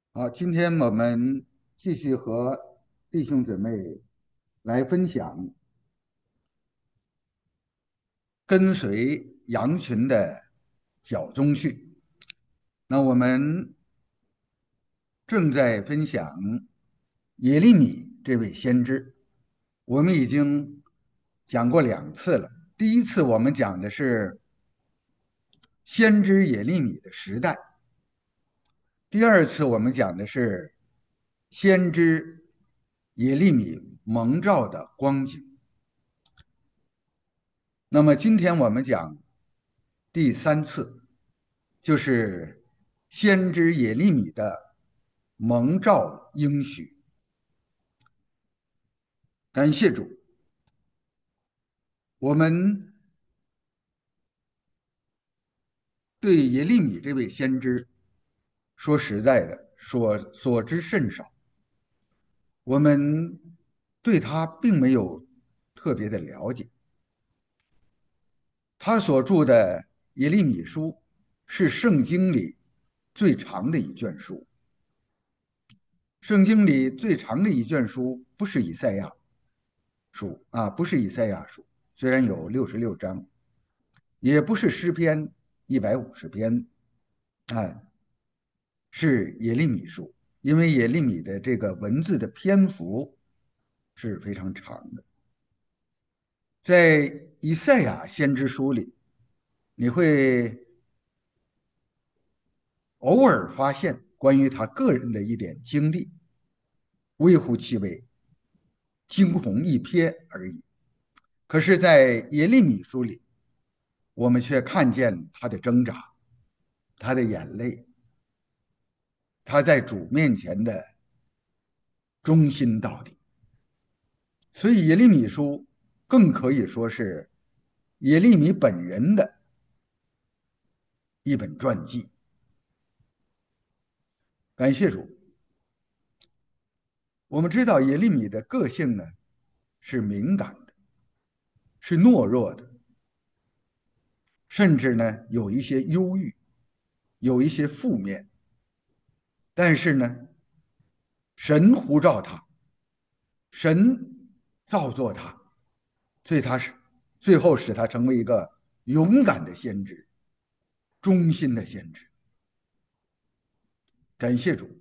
好，今天我们继续和弟兄姊妹来分享跟随羊群的脚踪去。那我们正在分享耶利米这位先知，我们已经讲过2次了。第一次我们讲的是先知耶利米的时代，第二次我们讲的是先知耶利米蒙召的光景。那么今天我们讲第3次，就是先知耶利米的蒙召应许。感谢主，我们对耶利米这位先知，说实在的，所知甚少，我们对他并没有特别的了解。他所著的耶利米书是圣经里最长的一卷书。圣经里最长的一卷书不是以赛亚书啊，不是以赛亚书，虽然有66章，也不是诗篇150篇，啊，是耶利米书。因为耶利米的这个文字的篇幅是非常长的。在以赛亚先知书里，你会偶尔发现关于他个人的一点经历，微乎其微，惊鸿一瞥而已。可是，在耶利米书里，我们却看见他的挣扎，他的眼泪，他在主面前的忠心到底。所以，耶利米书更可以说是耶利米本人的一本传记。感谢主，我们知道耶利米的个性呢是敏感的，是懦弱的，甚至呢有一些忧郁，有一些负面。但是呢，神呼召他，神造作他，所以他是最后使他成为一个勇敢的先知，忠心的先知。感谢主。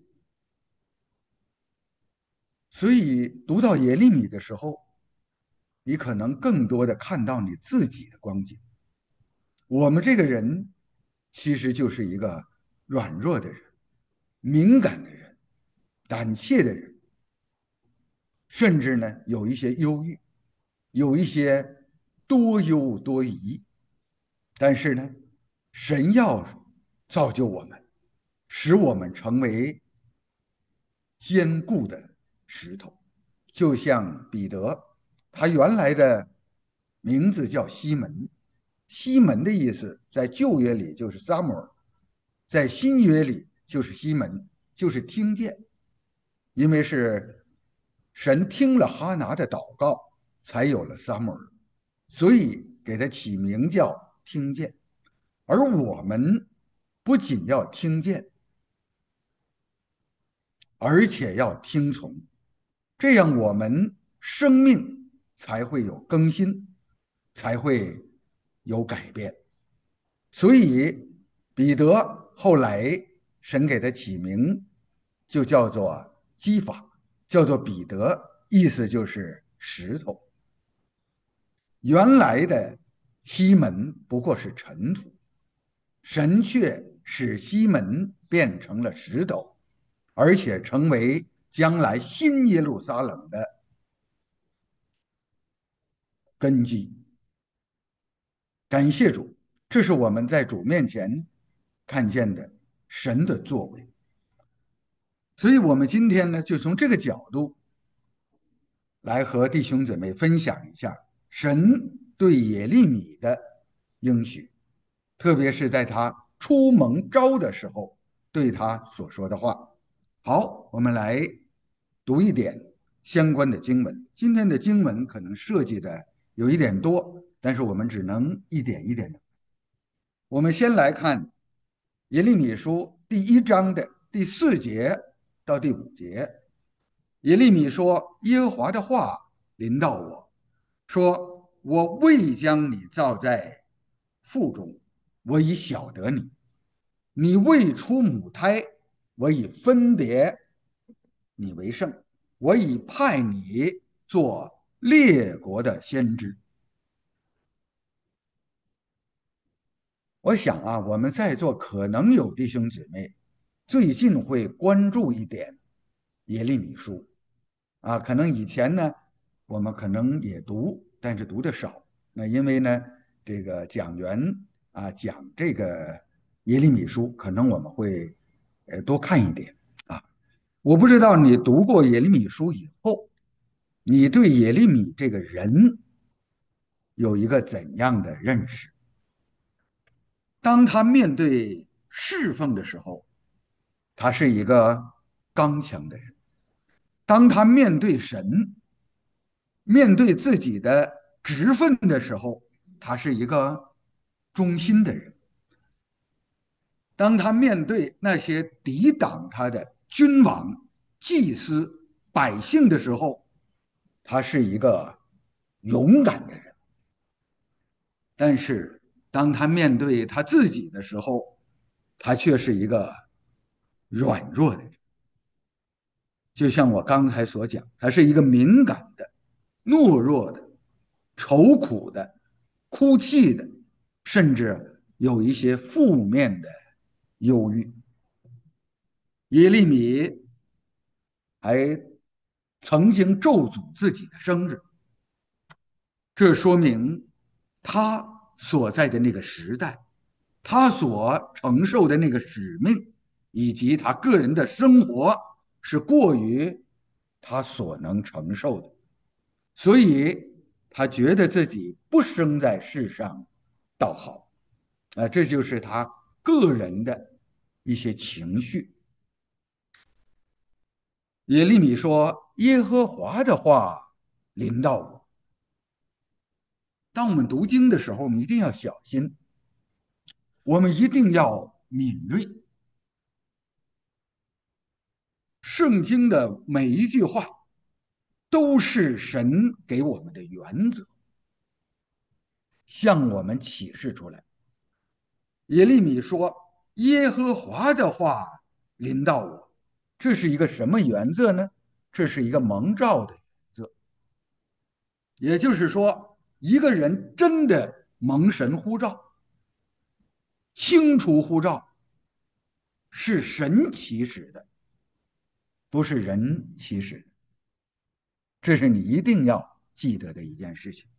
所以读到耶利米的时候，你可能更多的看到你自己的光景。我们这个人其实就是一个软弱的人，敏感的人，胆怯的人，甚至呢有一些忧郁，有一些多忧多疑。但是呢，神要造就我们，使我们成为坚固的石头。就像彼得，他原来的名字叫西门，西门的意思在旧约里就是撒母耳，在新约里就是西门，就是听见。因为是神听了哈拿的祷告，才有了撒母耳，所以给他起名叫听见。而我们不仅要听见，而且要听从，这样我们生命才会有更新，才会有改变。所以彼得后来神给他起名，就叫做基法，叫做彼得，意思就是石头。原来的西门不过是尘土，神却使西门变成了石头，而且成为将来新耶路撒冷的根基。感谢主，这是我们在主面前看见的神的作为。所以，我们今天呢，就从这个角度来和弟兄姊妹分享一下神对耶利米的应许，特别是在他出蒙召的时候对他所说的话。好，我们来读一点相关的经文。今天的经文可能涉及的有一点多，但是我们只能一点一点的。我们先来看耶利米书第1章的第4节到第5节，耶利米说：“耶和华的话临到我，说我未将你造在腹中，我已晓得你；你未出母胎，我已分别你为圣，我已派你做列国的先知。”我想啊，我们在座可能有弟兄姊妹最近会关注一点耶利米书啊，可能以前呢我们可能也读，但是读的少。那因为呢，这个讲员啊讲这个耶利米书，可能我们会多看一点啊。我不知道你读过耶利米书以后，你对耶利米这个人有一个怎样的认识？当他面对侍奉的时候，他是一个刚强的人；当他面对神、面对自己的职分的时候，他是一个忠心的人；当他面对那些抵挡他的君王、祭司、百姓的时候，他是一个勇敢的人。但是当他面对他自己的时候，他却是一个软弱的人。就像我刚才所讲，他是一个敏感的、懦弱的、愁苦的、哭泣的，甚至有一些负面的忧郁。耶利米还曾经咒诅自己的生日，这说明他所在的那个时代，他所承受的那个使命，以及他个人的生活是过于他所能承受的。所以他觉得自己不生在世上倒好啊，这就是他个人的一些情绪。耶利米说：“耶和华的话临到我。”当我们读经的时候，我们一定要小心，我们一定要敏锐。圣经的每一句话都是神给我们的原则，向我们启示出来。耶利米说：“耶和华的话临到我。”这是一个什么原则呢？这是一个蒙召的原则。也就是说，一个人真的蒙神呼召、清除呼召，是神启示的，不是人启示的。这是你一定要记得的一件事情。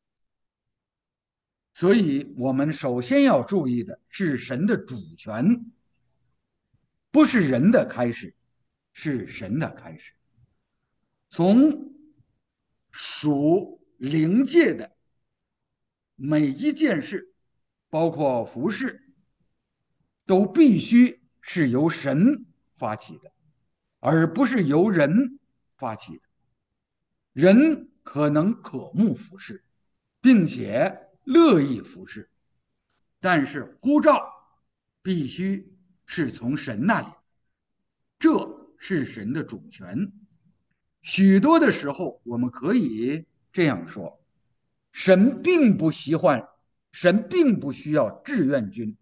所以，我们首先要注意的是神的主权，不是人的开始，是神的开始。从属灵界的每一件事，包括服饰，都必须是由神发起的，而不是由人发起的。人可能渴慕服饰，并且乐意服侍，但是呼召必须是从神那里，这是神的主权。许多的时候，我们可以这样说：神并不喜欢，神并不需要志愿军。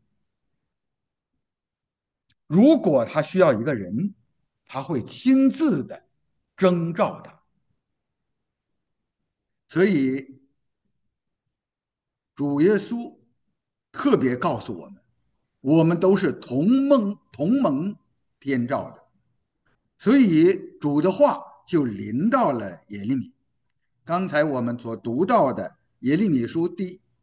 如果他需要一个人，他会亲自的征召他。所以主耶稣特别告诉我们，我们都是同盟编造的，所以主的话就临到了耶利米。刚才我们所读到的耶利米书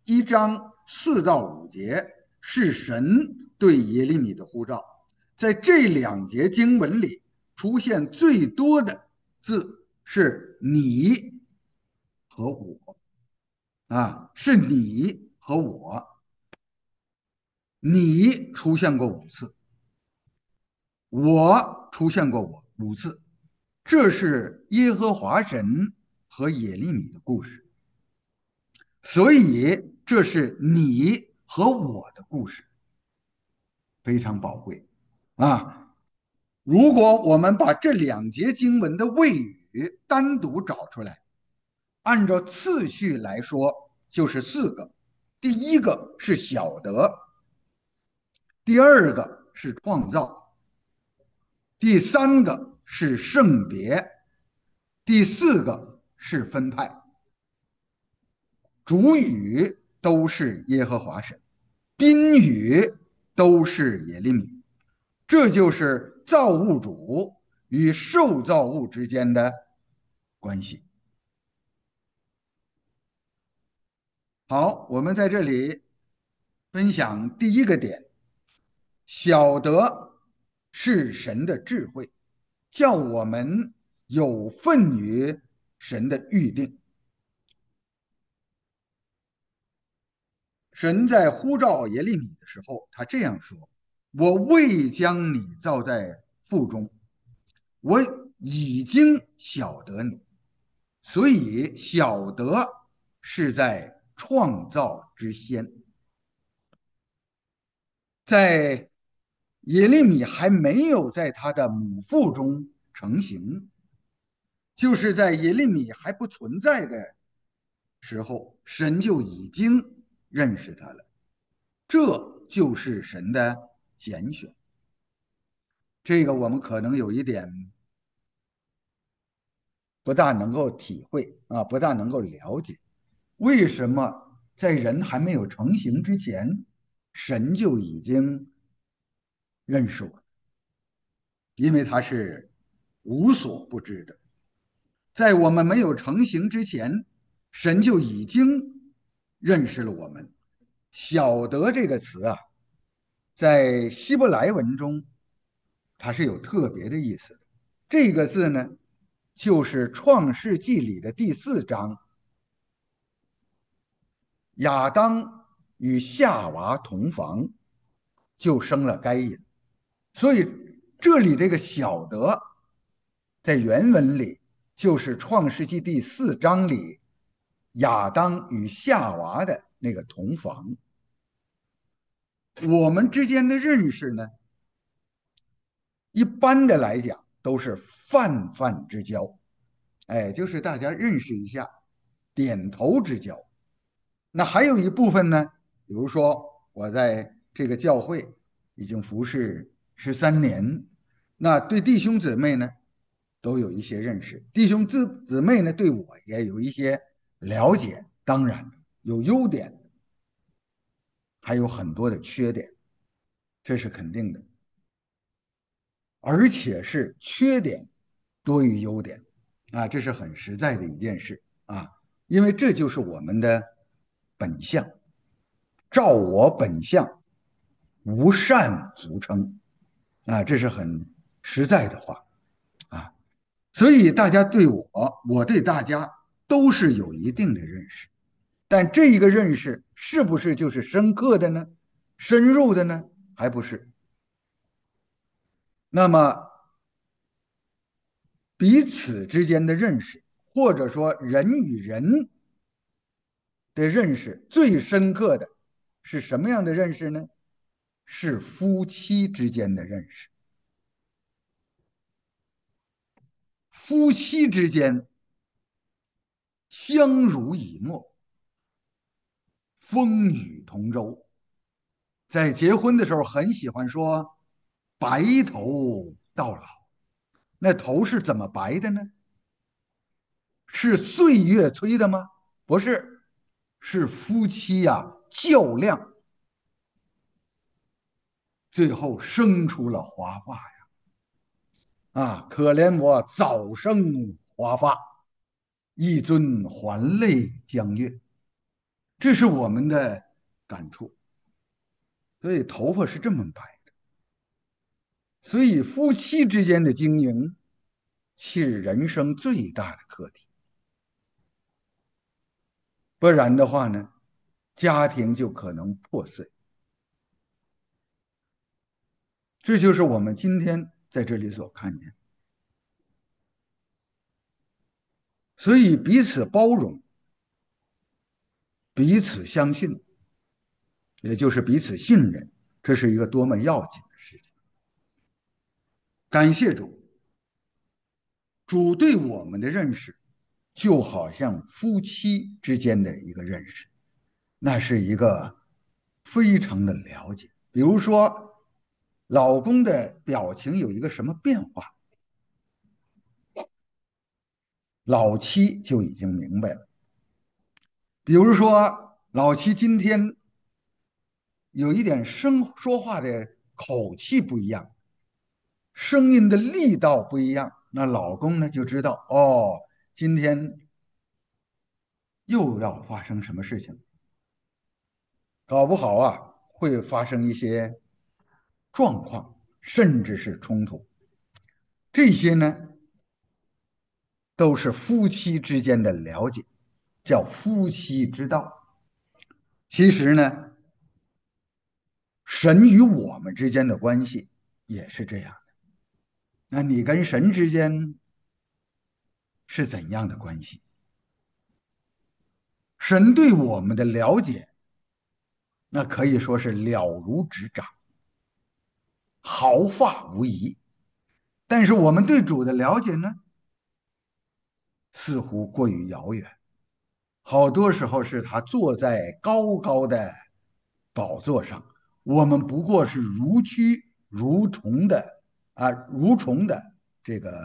第1章4到5节是神对耶利米的呼召，在这2节经文里出现最多的字是你和我啊，是你和我，你出现过5次，我出现过5次，这是耶和华神和耶利米的故事，所以这是你和我的故事，非常宝贵啊！ 如果我们把这两节经文的谓语单独找出来，按照次序来说，就是四个。第一个是晓得，第二个是创造，第三个是圣别，第四个是分派。主语都是耶和华神，宾语都是耶利米。这就是造物主与受造物之间的关系。好，我们在这里分享第一个点，晓得是神的智慧，叫我们有份于神的预定。神在呼召耶利米的时候，他这样说：“我未将你造在腹中，我已经晓得你。”所以晓得是在创造之先，在耶利米还没有在他的母腹中成型，就是在耶利米还不存在的时候，神就已经认识他了。这就是神的拣选。这个我们可能有一点不大能够体会啊，不大能够了解，为什么在人还没有成型之前，神就已经认识我？因为他是无所不知的。在我们没有成型之前，神就已经认识了我们。晓得这个词啊，在希伯来文中，它是有特别的意思的。这个字呢，就是《创世纪》里的第4章，亚当与夏娃同房，就生了该隐。所以这里这个晓得，在原文里就是《创世纪》第4章里亚当与夏娃的那个同房。我们之间的认识呢，一般的来讲都是泛泛之交，哎，就是大家认识一下，点头之交。那还有一部分呢，比如说我在这个教会已经服侍13年，那对弟兄姊妹呢都有一些认识，弟兄姊妹呢对我也有一些了解，当然有优点，还有很多的缺点，这是肯定的，而且是缺点多于优点啊，这是很实在的一件事啊，因为这就是我们的本相，照我本相，无善足称啊，这是很实在的话啊。所以大家对我，我对大家都是有一定的认识，但这一个认识是不是就是深刻的呢？深入的呢？还不是。那么彼此之间的认识，或者说人与人的认识，最深刻的是什么样的认识呢？是夫妻之间的认识。夫妻之间相濡以沫，风雨同舟。在结婚的时候，很喜欢说"白头到老"。那头是怎么白的呢？是岁月催的吗？不是，是夫妻呀、较量，最后生出了华发呀！啊，可怜我早生华发，一尊还酹江月。这是我们的感触。所以头发是这么白的。所以夫妻之间的经营是人生最大的课题。不然的话呢，家庭就可能破碎。这就是我们今天在这里所看见。所以彼此包容，彼此相信，也就是彼此信任，这是一个多么要紧的事情。 感谢主，主对我们的认识就好像夫妻之间的一个认识，那是一个非常的了解。比如说，老公的表情有一个什么变化，老妻就已经明白了。比如说，老七今天有一点说话的口气不一样，声音的力道不一样，那老公呢就知道哦，今天又要发生什么事情，搞不好啊会发生一些状况，甚至是冲突。这些呢都是夫妻之间的了解，叫夫妻之道。其实呢，神与我们之间的关系也是这样的。那你跟神之间是怎样的关系？神对我们的了解，那可以说是了如指掌，毫发无遗。但是我们对主的了解呢，似乎过于遥远。好多时候是他坐在高高的宝座上，我们不过是如蛆如虫的蠕虫的这个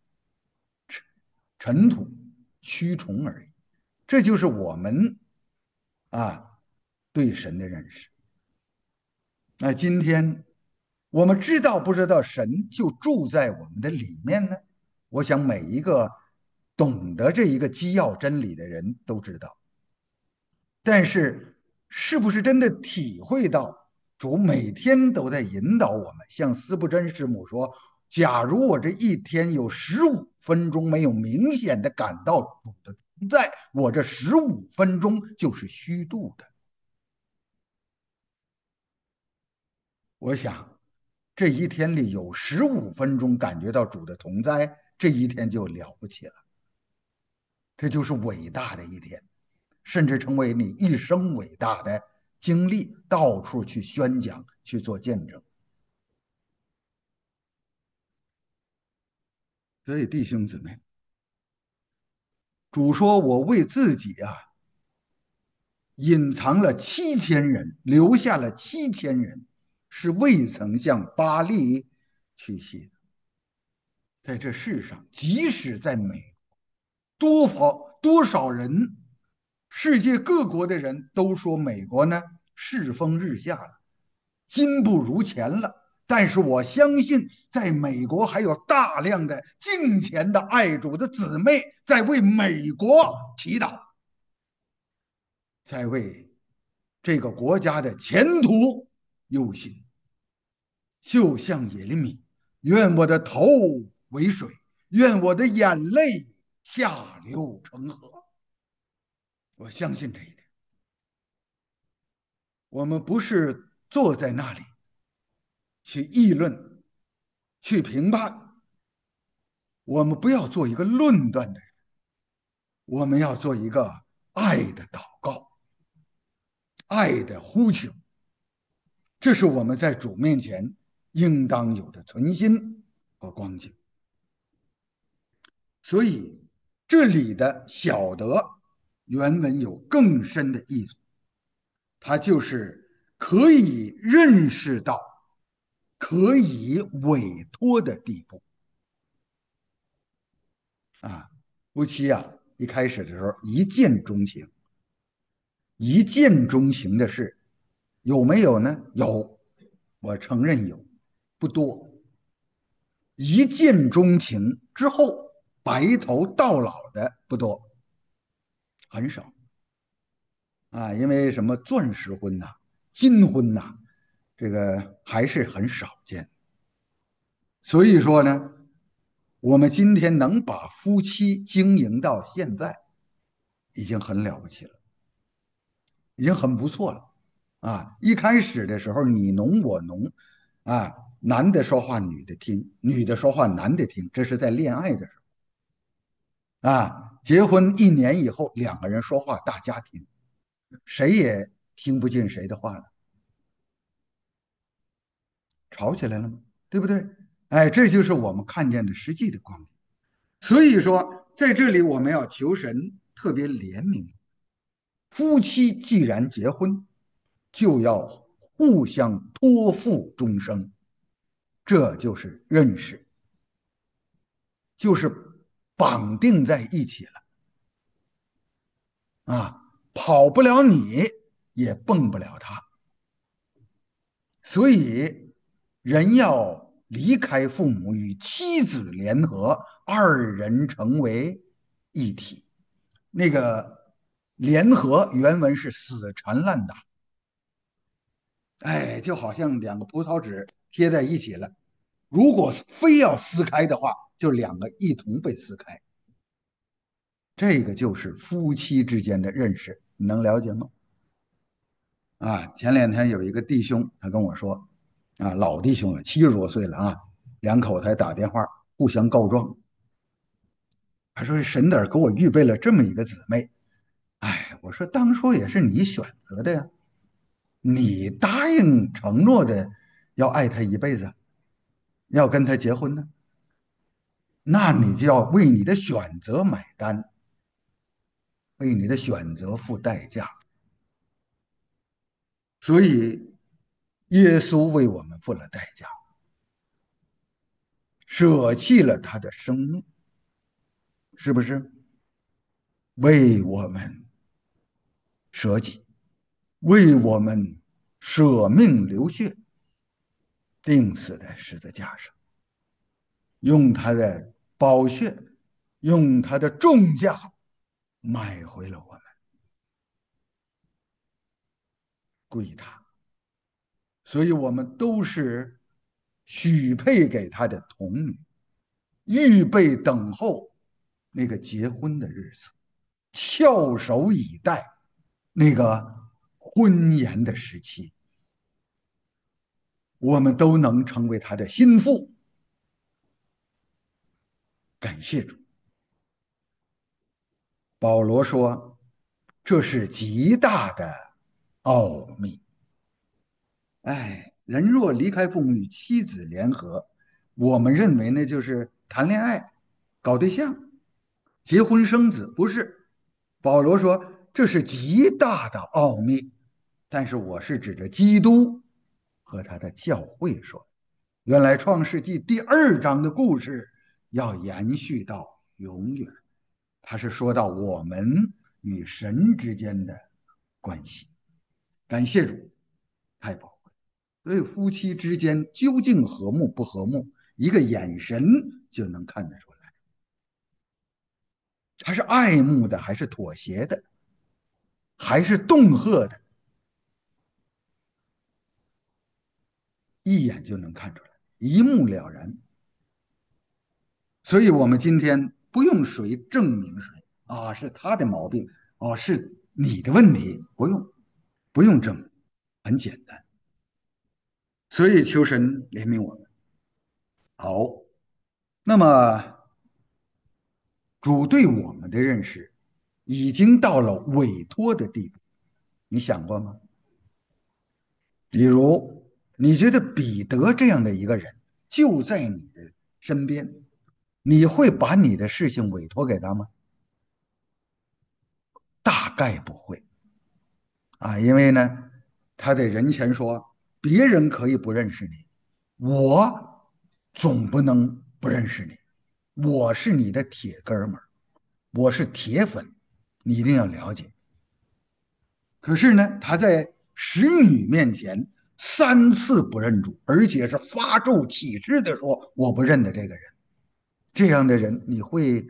尘土蛆虫而已。这就是我们啊对神的认识。那今天我们知道不知道神就住在我们的里面呢？我想每一个懂得这一个基要真理的人都知道。但是，是不是真的体会到主每天都在引导我们？像斯布真师母说：“假如我这一天有15分钟没有明显的感到主的同在，我这15分钟就是虚度的。”我想，这一天里有15分钟感觉到主的同在，这一天就了不起了，这就是伟大的一天。甚至成为你一生伟大的经历，到处去宣讲，去做见证。所以，弟兄姊妹，主说：“我为自己啊，隐藏了7000人，留下了7000人，是未曾向巴利去谢。”在这世上，即使在美，多少人，世界各国的人都说美国呢世风日下了。今不如前了。但是我相信，在美国还有大量的敬虔的爱主的姊妹在为美国祈祷，在为这个国家的前途忧心。就像耶利米，愿我的头为水，愿我的眼泪下流成河。我相信这一点。我们不是坐在那里去议论、去评判，我们不要做一个论断的人，我们要做一个爱的祷告、爱的呼求，这是我们在主面前应当有的存心和光景。所以这里的晓得原文有更深的意思，它就是可以认识到、可以委托的地步啊。夫妻啊，一开始的时候一见钟情，一见钟情的事有没有呢？有，我承认有，不多。一见钟情之后白头到老的不多，很少啊。因为什么钻石婚呐、金婚呐、这个还是很少见。所以说呢，我们今天能把夫妻经营到现在，已经很了不起了，已经很不错了啊。一开始的时候你侬我侬啊，男的说话女的听，女的说话男的听，这是在恋爱的时候啊。结婚1年以后，两个人说话大家听，谁也听不进谁的话了，吵起来了吗？对不对？ 哎，这就是我们看见的实际的光景。所以说，在这里我们要求神特别怜悯，夫妻既然结婚，就要互相托付终生，这就是认识，就是绑定在一起了啊，跑不了你，也蹦不了他。所以，人要离开父母，与妻子联合，二人成为一体。那个联合原文是死缠烂打，哎，就好像两个葡萄纸贴在一起了。如果非要撕开的话，就两个一同被撕开。这个就是夫妻之间的认识，你能了解吗？啊，前两天有一个弟兄，他跟我说，啊，老弟兄了，70多岁了啊，两口才打电话互相告状。他说神哪儿给我预备了这么一个姊妹？哎，我说当初也是你选择的呀，你答应承诺的要爱她一辈子，要跟她结婚呢，那你就要为你的选择买单，为你的选择付代价。所以耶稣为我们付了代价，舍弃了他的生命，是不是？为我们舍己，为我们舍命流血，钉死在十字架上，用他的宝血，用他的重价买回了我们，归他。所以我们都是许配给他的童女，预备等候那个结婚的日子，翘首以待那个婚宴的时期，我们都能成为他的心腹。感谢主。保罗说：“这是极大的奥秘。”哎，人若离开父母与妻子联合，我们认为那就是谈恋爱、搞对象、结婚生子，不是。保罗说这是极大的奥秘，但是我是指着基督和他的教会说，原来创世纪第2章的故事要延续到永远，他是说到我们与神之间的关系。感谢主，太宝贵。所以夫妻之间究竟和睦不和睦，一个眼神就能看得出来，他是爱慕的，还是妥协的，还是恫吓的，一眼就能看出来，一目了然。所以，我们今天不用谁证明谁啊，是他的毛病哦，是你的问题，不用证明，很简单。所以，求神怜悯我们。好，那么主对我们的认识已经到了委托的地步，你想过吗？比如，你觉得彼得这样的一个人就在你的身边，你会把你的事情委托给他吗？大概不会啊，因为呢，他在人前说别人可以不认识你，我总不能不认识你，我是你的铁哥们儿，我是铁粉，你一定要了解。可是呢，他在使女面前3次不认主，而且是发咒起誓的说我不认得这个人。这样的人，你会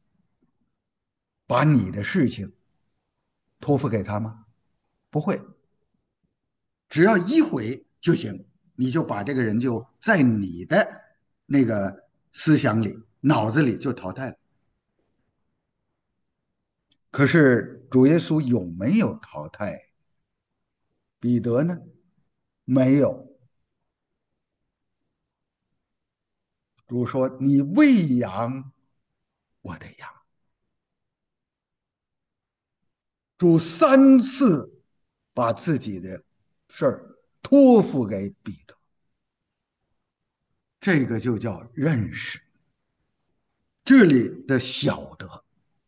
把你的事情托付给他吗？不会，只要一回就行，你就把这个人就在你的那个思想里、脑子里就淘汰了。可是主耶稣有没有淘汰彼得呢？没有。主说：“你喂养我的羊。”主3次把自己的事儿托付给彼得， 这个就叫认识。这里的晓得，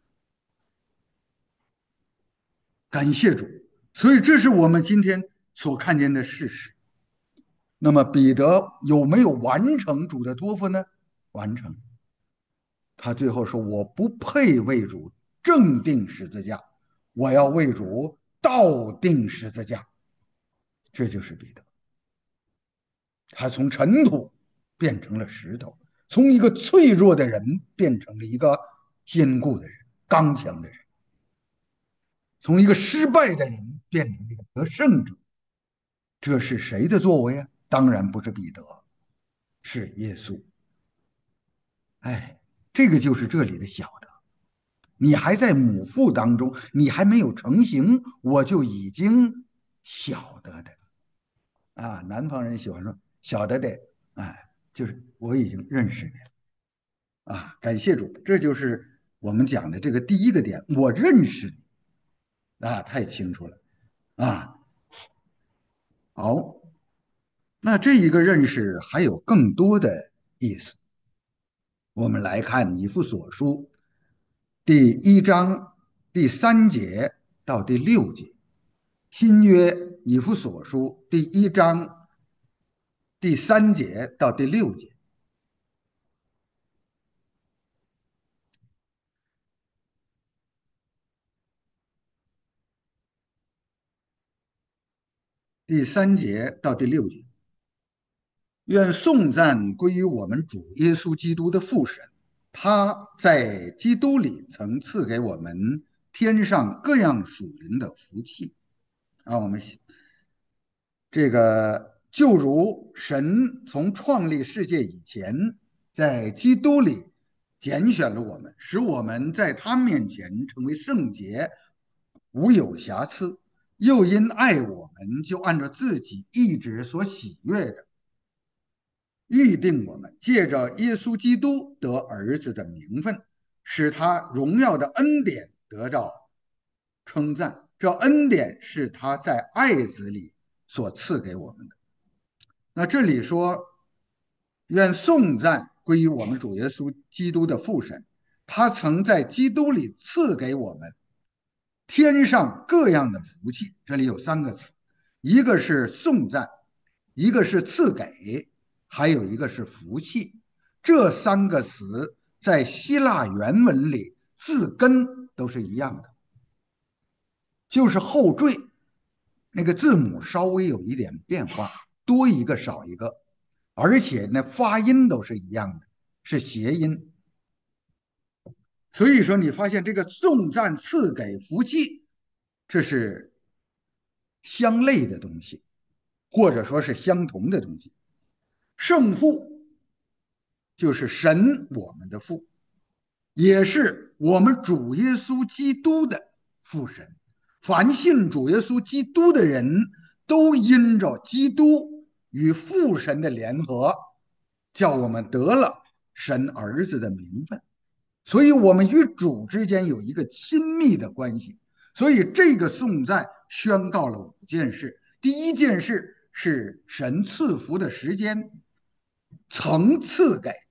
感谢主。所以这是我们今天所看见的事实。那么彼得有没有完成主的托付呢？完成。他最后说：“我不配为主正定十字架，我要为主倒定十字架。”这就是彼得，他从尘土变成了石头，从一个脆弱的人变成了一个坚固的人、刚强的人，从一个失败的人变成了一个得胜者。这是谁的作为啊？当然不是彼得，是耶稣。哎，这个就是这里的晓得。你还在母腹当中，你还没有成型，我就已经晓得的啊。南方人喜欢说晓得的，哎，就是我已经认识你了啊。感谢主，这就是我们讲的这个第一个点，我认识你啊，太清楚了啊。好，那这一个认识还有更多的意思。我们来看以弗所书第1章第3节到第6节。新约以弗所书第1章第3节到第6节。第3节到第6节，愿颂赞归于我们主耶稣基督的父神，他在基督里曾赐给我们天上各样属灵的福气啊。我们这个就如神从创立世界以前，在基督里拣选了我们，使我们在他面前成为圣洁，无有瑕疵。又因爱我们，就按照自己意志所喜悦的，预定我们借着耶稣基督得儿子的名分，使他荣耀的恩典得到称赞。这恩典是他在爱子里所赐给我们的。那这里说，愿颂赞归于我们主耶稣基督的父神，他曾在基督里赐给我们天上各样的福气。这里有3个词，一个是颂赞，一个是赐给，还有一个是福气。这3个词在希腊原文里字根都是一样的，就是后缀那个字母稍微有一点变化，多一个少一个，而且那发音都是一样的，是谐音。所以说，你发现这个颂赞、赐给、福气，这是相类的东西，或者说是相同的东西。圣父就是神，我们的父，也是我们主耶稣基督的父神。凡信主耶稣基督的人都因着基督与父神的联合，叫我们得了神儿子的名分。所以我们与主之间有一个亲密的关系。所以这个颂赞宣告了5件事。第一件事是神赐福的时间曾赐给，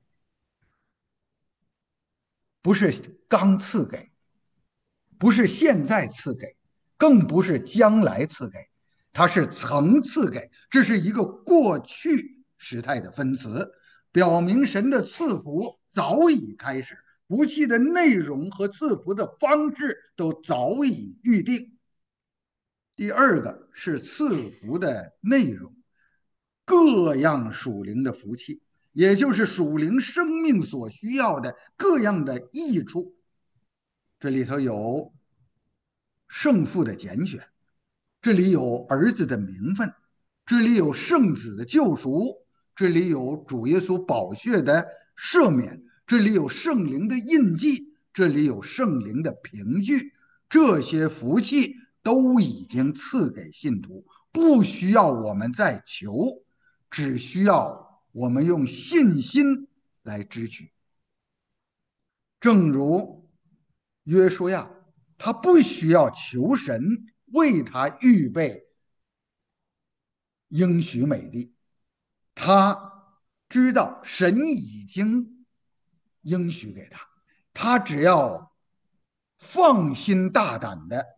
不是刚赐给，不是现在赐给，更不是将来赐给，它是曾赐给，这是一个过去时态的分词，表明神的赐福早已开始，福气的内容和赐福的方式都早已预定。第二个是赐福的内容，各样属灵的福气，也就是属灵生命所需要的各样的益处。这里头有圣父的拣选，这里有儿子的名分，这里有圣子的救赎，这里有主耶稣宝血的赦免，这里有圣灵的印记，这里有圣灵的凭据。这些福气都已经赐给信徒，不需要我们再求，只需要我们用信心来支取。正如约书亚，他不需要求神为他预备应许美地，他知道神已经应许给他，他只要放心大胆的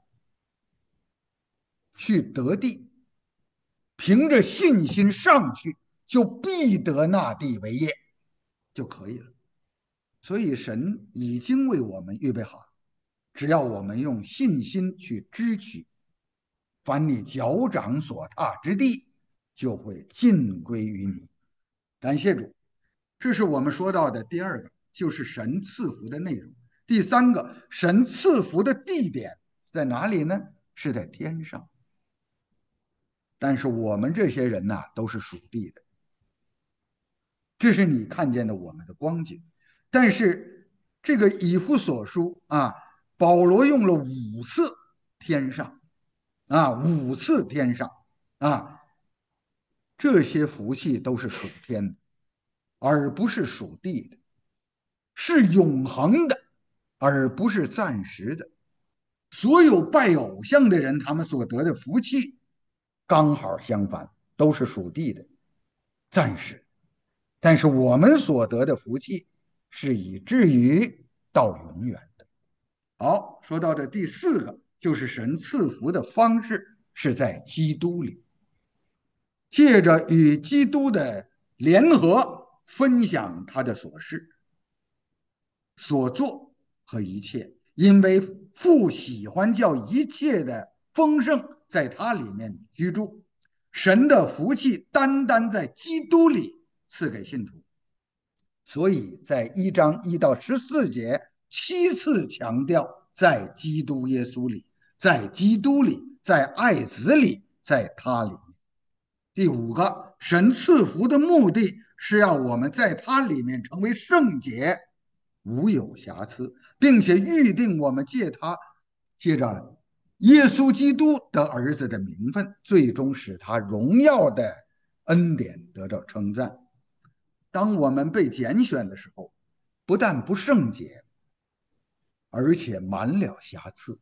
去得地，凭着信心上去，就必得那地为业就可以了。所以神已经为我们预备好了，只要我们用信心去支取，凡你脚掌所踏之地，就会尽归于你。感谢主，这是我们说到的第二个，就是神赐福的内容。第三个，神赐福的地点在哪里呢？是在天上。但是我们这些人呐，都是属地的，这是你看见的我们的光景。但是这个以弗所书啊，保罗用了5次天上啊，5次天上啊，这些福气都是属天的，而不是属地的，是永恒的，而不是暂时的。所有拜偶像的人，他们所得的福气刚好相反，都是属地的，暂时。但是我们所得的福气是以至于到永远的。好，说到这第四个，就是神赐福的方式是在基督里，借着与基督的联合，分享他的所事、所做和一切，因为父喜欢叫一切的丰盛在他里面居住。神的福气单单在基督里赐给信徒，所以在1章1到14节7次强调在基督耶稣里，在基督里，在爱子里，在他里面。第五个，神赐福的目的是要我们在他里面成为圣洁，无有瑕疵，并且预定我们借着耶稣基督的儿子的名分，最终使他荣耀的恩典得到称赞。当我们被拣选的时候，不但不圣洁，而且满了瑕疵，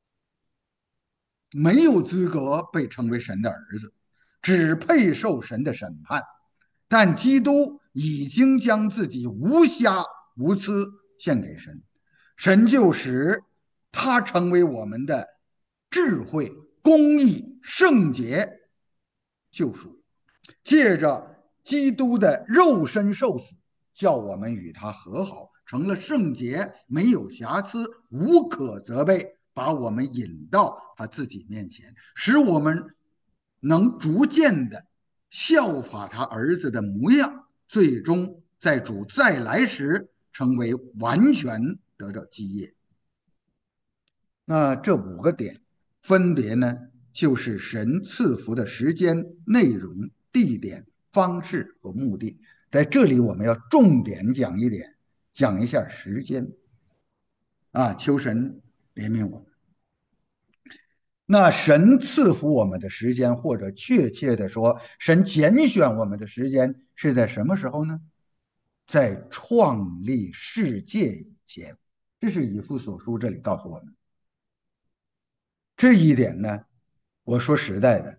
没有资格被称为神的儿子，只配受神的审判。但基督已经将自己无瑕无疵献给神，神就使他成为我们的智慧、公义、圣洁、救赎。借着基督的肉身受死，叫我们与他和好，成了圣洁，没有瑕疵，无可责备，把我们引到他自己面前，使我们能逐渐的效法他儿子的模样，最终在主再来时成为完全得着基业。那这5个点分别呢，就是神赐福的时间、内容、地点、方式和目的。在这里，我们要重点讲一点，讲一下时间啊，求神怜悯我们。那神赐福我们的时间，或者确切的说，神拣选我们的时间是在什么时候呢？在创立世界以前。这是以弗所书这里告诉我们。这一点呢，我说实在的，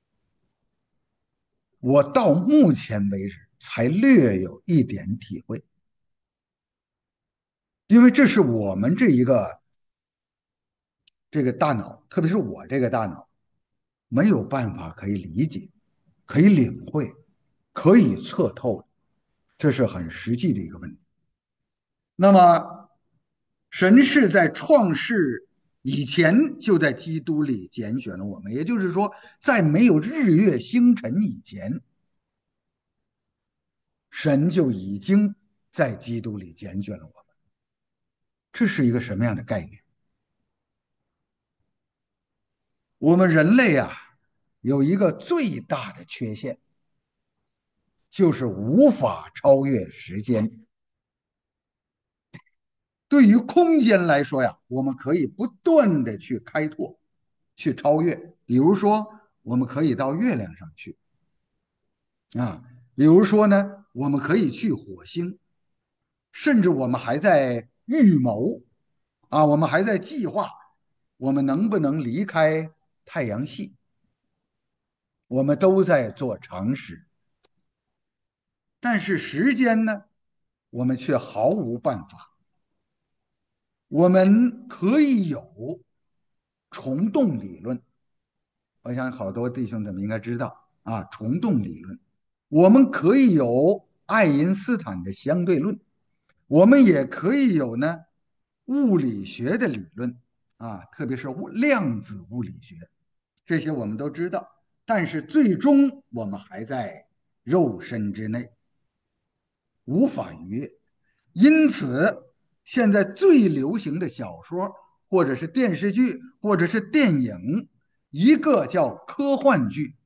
我到目前为止才略有一点体会，因为这是我们这个大脑，特别是我这个大脑，没有办法可以理解、可以领会、可以测透的，这是很实际的一个问题。那么，神是在创世以前就在基督里拣选了我们，也就是说，在没有日月星辰以前，神就已经在基督里拣选了我们。这是一个什么样的概念？我们人类啊，有一个最大的缺陷，就是无法超越时间。对于空间来说呀，我们可以不断的去开拓、去超越。比如说，我们可以到月亮上去啊；比如说呢，我们可以去火星，甚至我们还在预谋啊，我们还在计划，我们能不能离开太阳系？我们都在做尝试。 但是时间呢，我们却毫无办法。我们可以有虫洞理论，我想好多弟兄姊妹应该知道啊，虫洞理论。我们可以有爱因斯坦的相对论，我们也可以有呢物理学的理论啊，特别是量子物理学，这些我们都知道。但是最终我们还在肉身之内，无法逾越。因此，现在最流行的小说，或者是电视剧，或者是电影，一个叫科幻剧，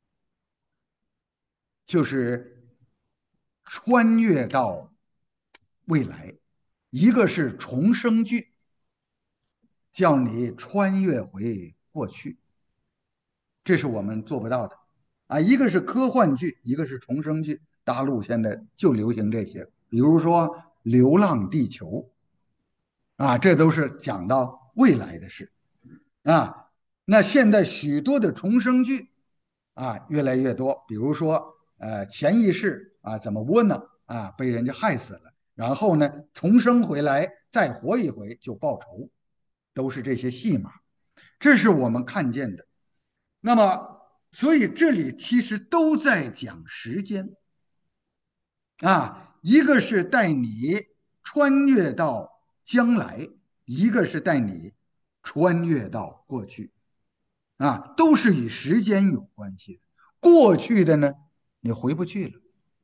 就是穿越到未来；一个是重生剧，叫你穿越回过去。这是我们做不到的啊！一个是科幻剧，一个是重生剧。大陆现在就流行这些，比如说《流浪地球》啊，这都是讲到未来的事啊。那现在许多的重生剧啊，越来越多，比如说前一世啊怎么窝囊啊，被人家害死了，然后呢重生回来再活一回就报仇，都是这些戏码。这是我们看见的。那么，所以这里其实都在讲时间啊，一个是带你穿越到将来，一个是带你穿越到过去啊，都是与时间有关系的。过去的呢，你回不去了；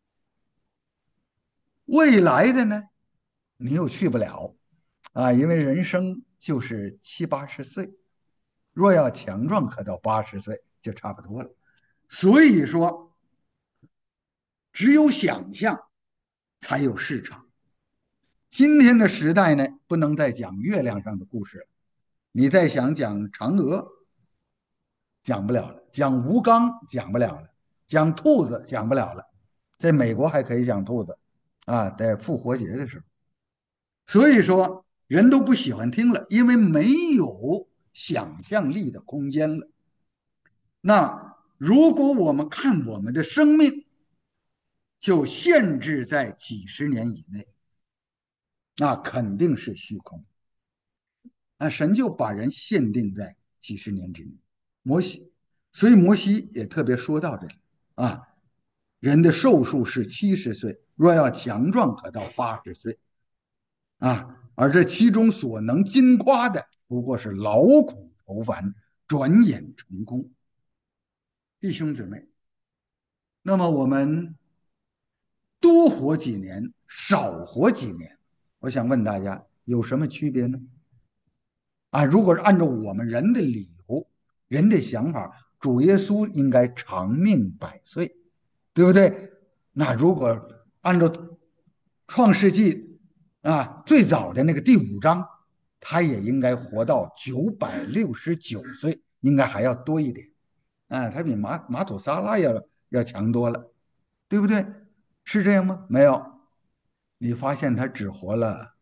未来的呢，你又去不了啊，因为人生就是七八十岁，若要强壮，可到80岁就差不多了。所以说，只有想象才有市场。今天的时代呢，不能再讲月亮上的故事了，你再想讲嫦娥，讲不了了；讲吴刚，讲不了了；讲兔子，讲不了了。在美国还可以讲兔子啊，在复活节的时候。所以说，人都不喜欢听了，因为没有想象力的空间了。那如果我们看我们的生命，就限制在几十年以内，那肯定是虚空。啊，神就把人限定在几十年之内。摩西，所以摩西也特别说到这里啊，人的寿数是70岁，若要强壮，可到80岁啊。而这其中所能矜夸的，不过是劳苦愁烦，转眼成空。弟兄姊妹，那么我们多活几年，少活几年，我想问大家有什么区别呢？啊，如果是按照我们人的理由、人的想法，主耶稣应该长命100岁，对不对？那如果按照创世纪啊最早的那个第5章，他也应该活到969岁，应该还要多一点。啊，他比马土撒拉要强多了，对不对？是这样吗？没有，你发现他只活了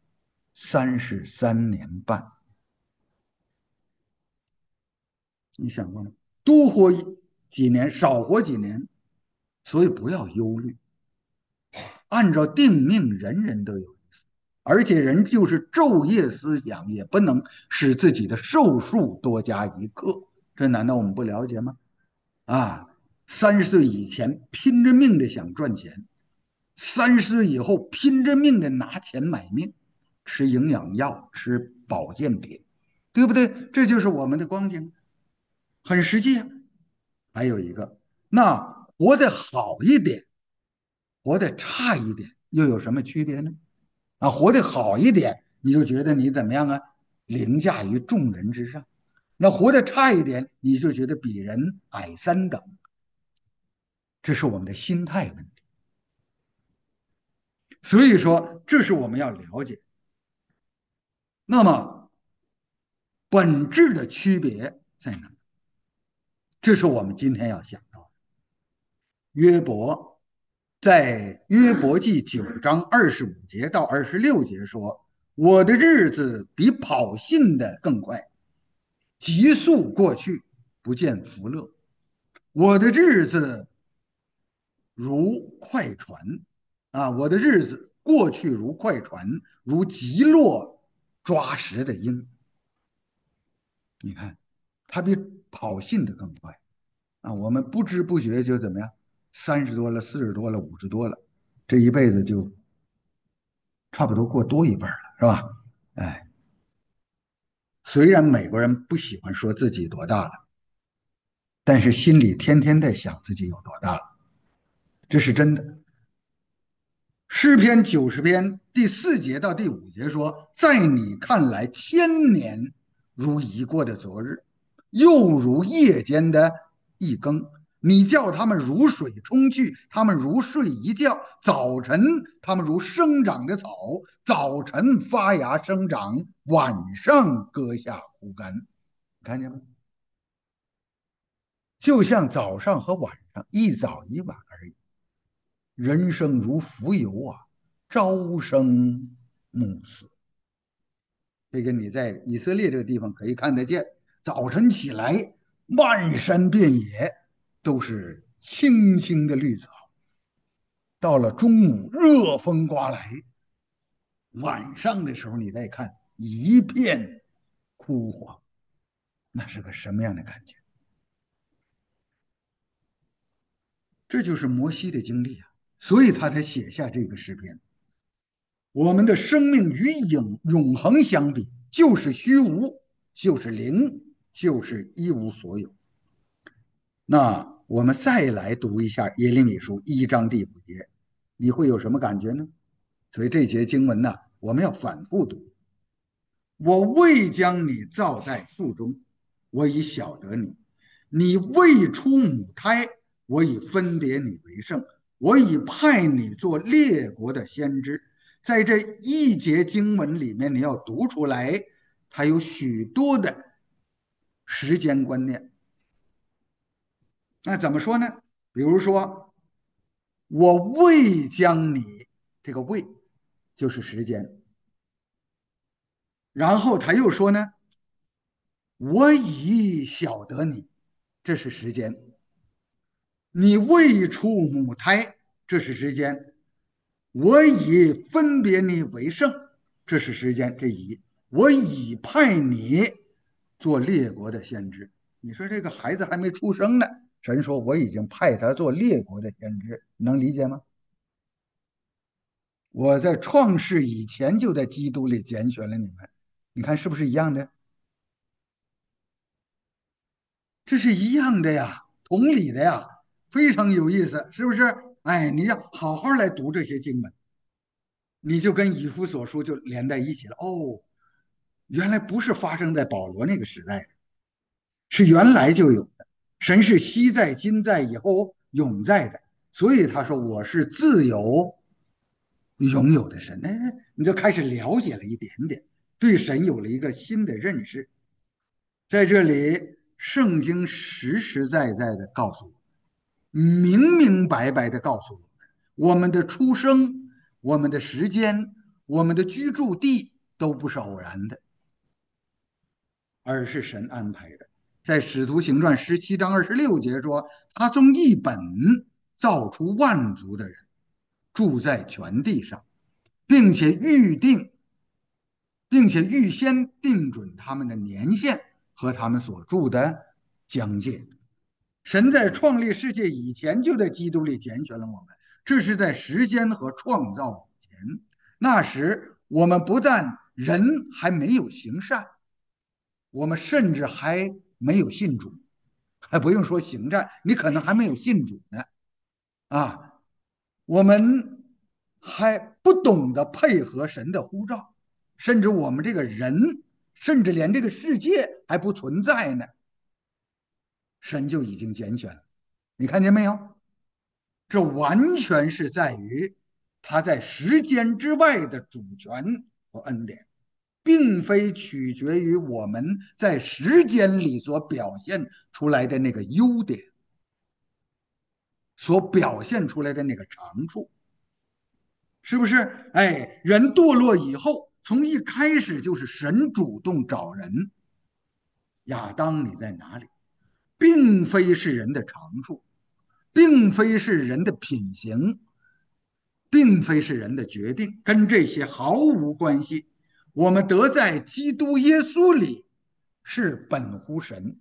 33年半。你想过吗？多活几年，少活几年，所以不要忧虑。按照定命，人人都有，而且人就是昼夜思想，也不能使自己的寿数多加1刻。这难道我们不了解吗？啊，30岁以前拼着命的想赚钱，30岁以后拼着命的拿钱买命，吃营养药，吃保健品，对不对？这就是我们的光景，很实际啊。还有一个，那活得好一点，活得差一点，又有什么区别呢？啊，活得好一点，你就觉得你怎么样啊？凌驾于众人之上。那活得差一点，你就觉得比人矮3等。这是我们的心态问题。所以说，这是我们要了解。那么，本质的区别在哪？这是我们今天要想到的。约伯在约伯记9章25节到26节说：“我的日子比跑信的更快，急速过去，不见福乐。我的日子如快船， 啊，我的日子过去如快船，如急落抓食的鹰。你看，它比跑信的更快啊！我们不知不觉就怎么样，30多了、40多了、50多了，这一辈子就差不多过多一半了，是吧？哎，虽然美国人不喜欢说自己多大了，但是心里天天在想自己有多大了，这是真的。诗篇90篇第4节到第5节说：“在你看来，1000年如已过的昨日，又如夜间的一更。你叫他们如水冲去，他们如睡一觉。早晨，他们如生长的草，早晨发芽生长，晚上割下枯干。”看见吗？就像早上和晚上，一早一晚而已。人生如浮游啊，朝生暮死。这个你在以色列这个地方可以看得见，早晨起来，漫山遍野都是青青的绿草，到了中午，热风刮来，晚上的时候你再看，一片枯黄，那是个什么样的感觉？这就是摩西的经历啊，所以他才写下这个诗篇。我们的生命与永恒相比，就是虚无，就是零，就是一无所有。那我们再来读一下耶利米书1章第5节，你会有什么感觉呢？所以这节经文呢，我们要反复读。我未将你造在腹中，我已晓得你；你未出母胎，我已分别你为圣，我已派你做列国的先知。在这一节经文里面，你要读出来，它有许多的时间观念。那怎么说呢？比如说，我未将你，这个未就是时间，然后他又说呢，我已晓得你，这是时间；你未出母胎，这是时间；我已分别你为圣，这是时间。这已，我已派你做列国的先知。你说这个孩子还没出生呢，神说我已经派他做列国的先知，能理解吗？我在创世以前就在基督里拣选了你们，你看是不是一样的？这是一样的呀，同理的呀，非常有意思，是不是？哎，你要好好来读这些经文，你就跟以弗所书就连在一起了。哦，原来不是发生在保罗那个时代的，是原来就有的。神是昔在、今在、以后永在的，所以他说我是自由拥有的神。哎，你就开始了解了一点点，对神有了一个新的认识。在这里，圣经实实在在的告诉我们，明明白白的告诉我们，我们的出生、我们的时间、我们的居住地都不是偶然的，而是神安排的。在《使徒行传》17章26节说：“他从一本造出万族的人，住在全地上，并且预先定准他们的年限和他们所住的疆界。”神在创立世界以前就在基督里拣选了我们，这是在时间和创造以前。那时我们不但人还没有行善，我们甚至还没有信主，还不用说行善，你可能还没有信主呢啊！我们还不懂得配合神的呼召，甚至我们这个人，甚至连这个世界还不存在呢，神就已经拣选了。你看见没有？这完全是在于他在时间之外的主权和恩典，并非取决于我们在时间里所表现出来的那个优点，所表现出来的那个长处，是不是？哎，人堕落以后，从一开始就是神主动找人，亚当你在哪里？并非是人的长处，并非是人的品行， 并非是人的决定，跟这些毫无关系。我们得在基督耶稣里是本乎神，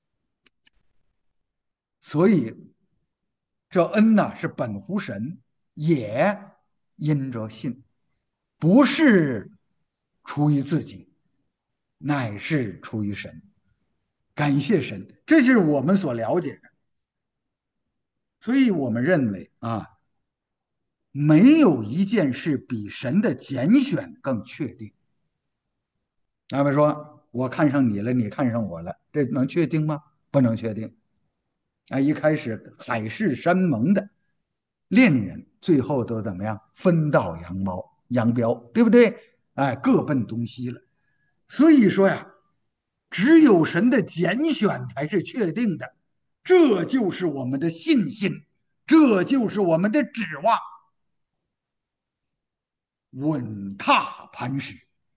所以这恩呐、是本乎神，也因着信，不是出于自己，乃是出于神。感谢神，这就是我们所了解的。所以我们认为啊，没有一件事比神的拣选更确定。那么说，我看上你了，你看上我了，这能确定吗？不能确定。啊，一开始海誓山盟的恋人，最后都怎么样？分道扬镳，对不对？哎，各奔东西了。所以说呀，只有神的拣选才是确定的，这就是我们的信心，这就是我们的指望，稳踏磐石。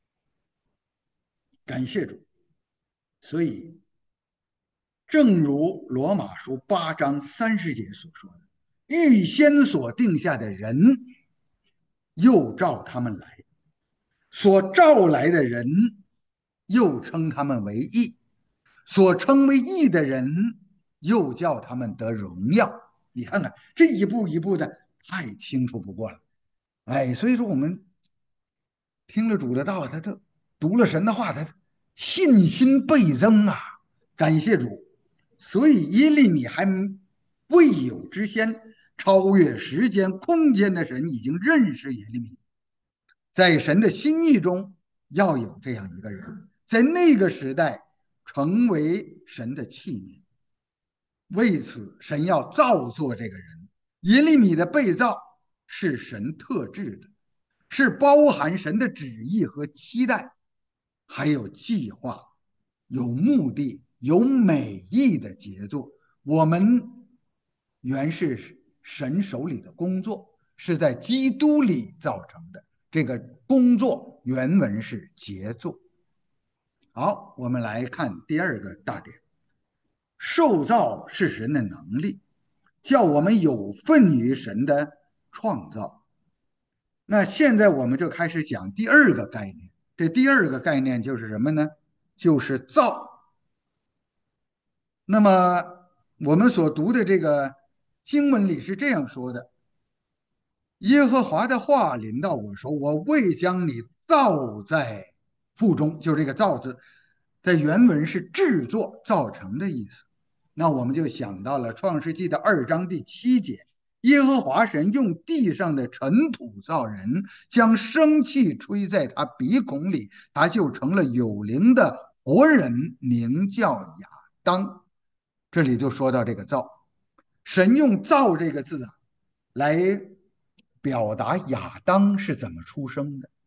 感谢主。所以，正如罗马书8章30节所说的，预先所定下的人，又召他们来；所召来的人，又称他们为义；所称为义的人，又叫他们得荣耀。你看看，这一步一步的，太清楚不过了。哎，所以说我们听了主的道，他都读了神的话，他信心倍增啊！感谢主。所以耶利米还未有之先，超越时间空间的神已经认识耶利米，在神的心意中要有这样一个人，在那个时代成为神的器皿。为此，神要造作这个人。耶利米的被造是神特制的，是包含神的旨意和期待，还有计划、有目的、有美意的杰作。我们原是神手里的工作，是在基督里造成的。这个工作原文是杰作。好，我们来看第二个大点：受造是神的能力，叫我们有份于神的创造。那现在我们就开始讲第二个概念，这第二个概念就是什么呢？就是造。那么我们所读的这个经文里是这样说的：耶和华的话临到我说，我未将你造在腹中，就是这个造字，在原文是制作、造成的意思。那我们就想到了创世纪的2章第7节，耶和华神用地上的尘土造人，将生气吹在他鼻孔里，他就成了有灵的活人，名叫亚当。这里就说到这个造，神用造这个字啊，来表达亚当是怎么出生的。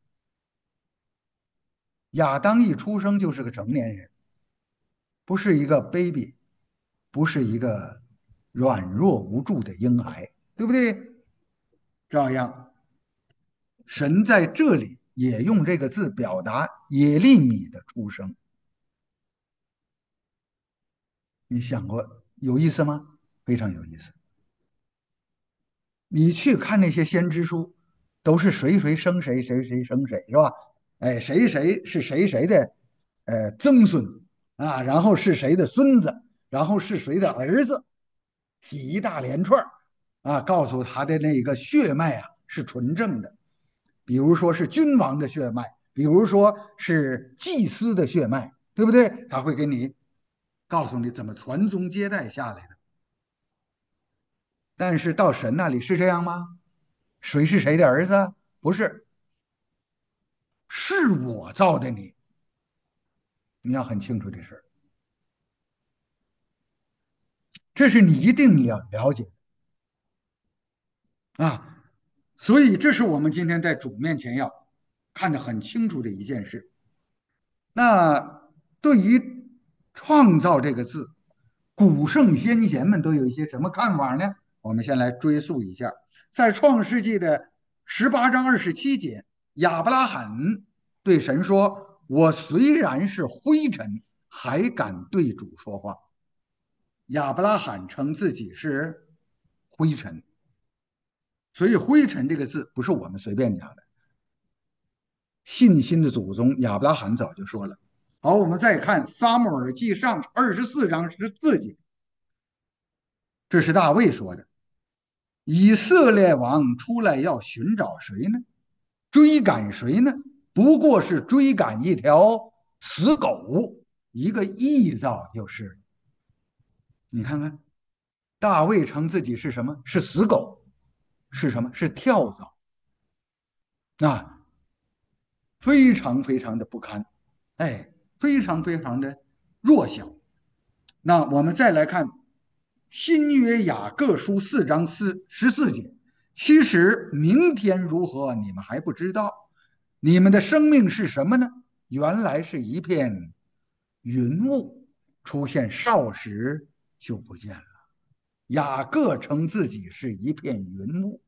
亚当一出生就是个成年人，不是一个 baby，不是一个软弱无助的婴孩，对不对？照样，神在这里也用这个字表达耶利米的出生。你想过有意思吗？非常有意思。你去看那些先知书，都是谁谁生谁，谁谁生谁，是吧？哎，谁谁是谁谁的曾孙啊，然后是谁的孙子，然后是谁的儿子，写一大连串啊，告诉他的那个血脉啊是纯正的，比如说是君王的血脉，比如说是祭司的血脉，对不对？他会给你告诉你怎么传宗接代下来的。但是到神那里是这样吗？谁是谁的儿子？不是，是我造的你，你要很清楚这事儿，这是你一定要了解啊。所以，这是我们今天在主面前要看得很清楚的一件事。那对于“创造”这个字，古圣先贤们都有一些什么看法呢？我们先来追溯一下，在创世纪的18章27节，亚伯拉罕对神说：“我虽然是灰尘，还敢对主说话。”亚伯拉罕称自己是灰尘， 所以“灰尘”这个字不是我们随便讲的，信心的祖宗亚伯拉罕早就说了。好，我们再看《撒母耳记上》24章14节，这是大卫说的：以色列王出来要寻找谁呢？追赶谁呢？不过是追赶一条死狗，一个臆造就是。你看看，大卫称自己是什么？是死狗，是什么？是跳蚤啊，非常非常的不堪，哎，非常非常的弱小。那我们再来看新约雅各书4章14节，其实明天如何，你们还不知道。你们的生命是什么呢？原来是一片云雾，出现少时就不见了。雅各称自己是一片云雾，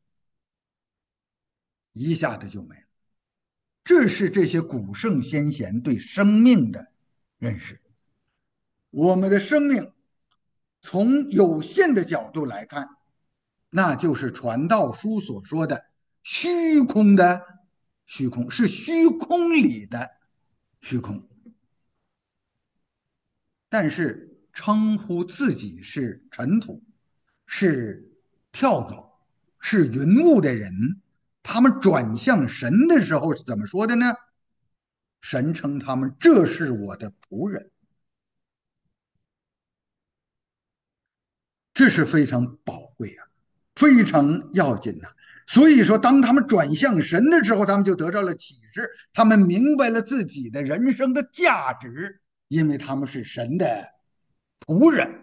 一下子就没了。这是这些古圣先贤对生命的认识。我们的生命从有限的角度来看，那就是传道书所说的虚空的虚空，是虚空里的虚空。但是称呼自己是尘土、是跳蚤、是云雾的人，他们转向神的时候是怎么说的呢？神称他们这是我的仆人，这是非常宝贵啊，非常要紧呐、所以说，当他们转向神的时候，他们就得到了启示，他们明白了自己的人生的价值，因为他们是神的仆人。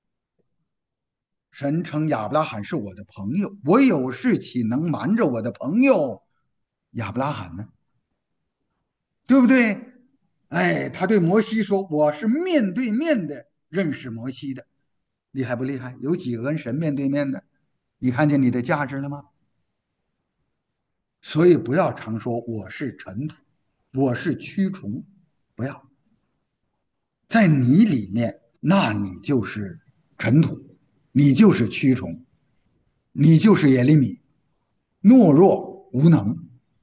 神称亚伯拉罕是我的朋友，我有事岂能瞒着我的朋友亚伯拉罕呢？对不对？哎，他对摩西说：“我是面对面的认识摩西的，厉害不厉害？有几个跟神面对面的？你看见你的价值了吗？所以不要常说我是尘土，我是蛆虫，不要在你里面，那你就是尘土，你就是蛆虫，你就是耶利米，懦弱无能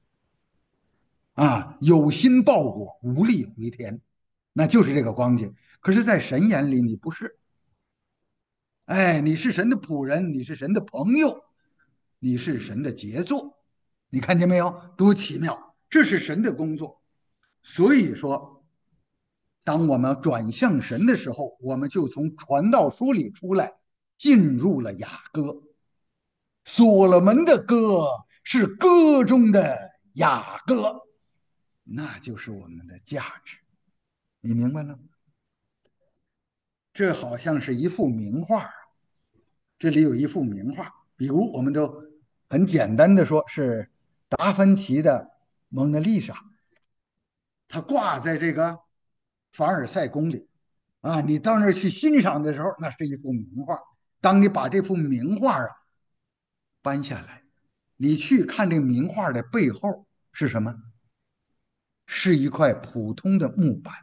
啊，有心报果，无力回天，那就是这个光景。可是，在神眼里，你不是，哎，你是神的仆人，你是神的朋友，你是神的杰作，你看见没有？多奇妙！这是神的工作。所以说，当我们转向神的时候，我们就从传道书里出来，进入了雅歌。所罗门的歌是歌中的雅歌，那就是我们的价值。你明白了吗？这好像是一幅名画，这里有一幅名画，比如我们就很简单的说是达芬奇的《蒙娜丽莎》，它挂在这个凡尔赛宫里啊。你到那儿去欣赏的时候，那是一幅名画。当你把这幅名画啊搬下来，你去看这名画的背后是什么？是一块普通的木板，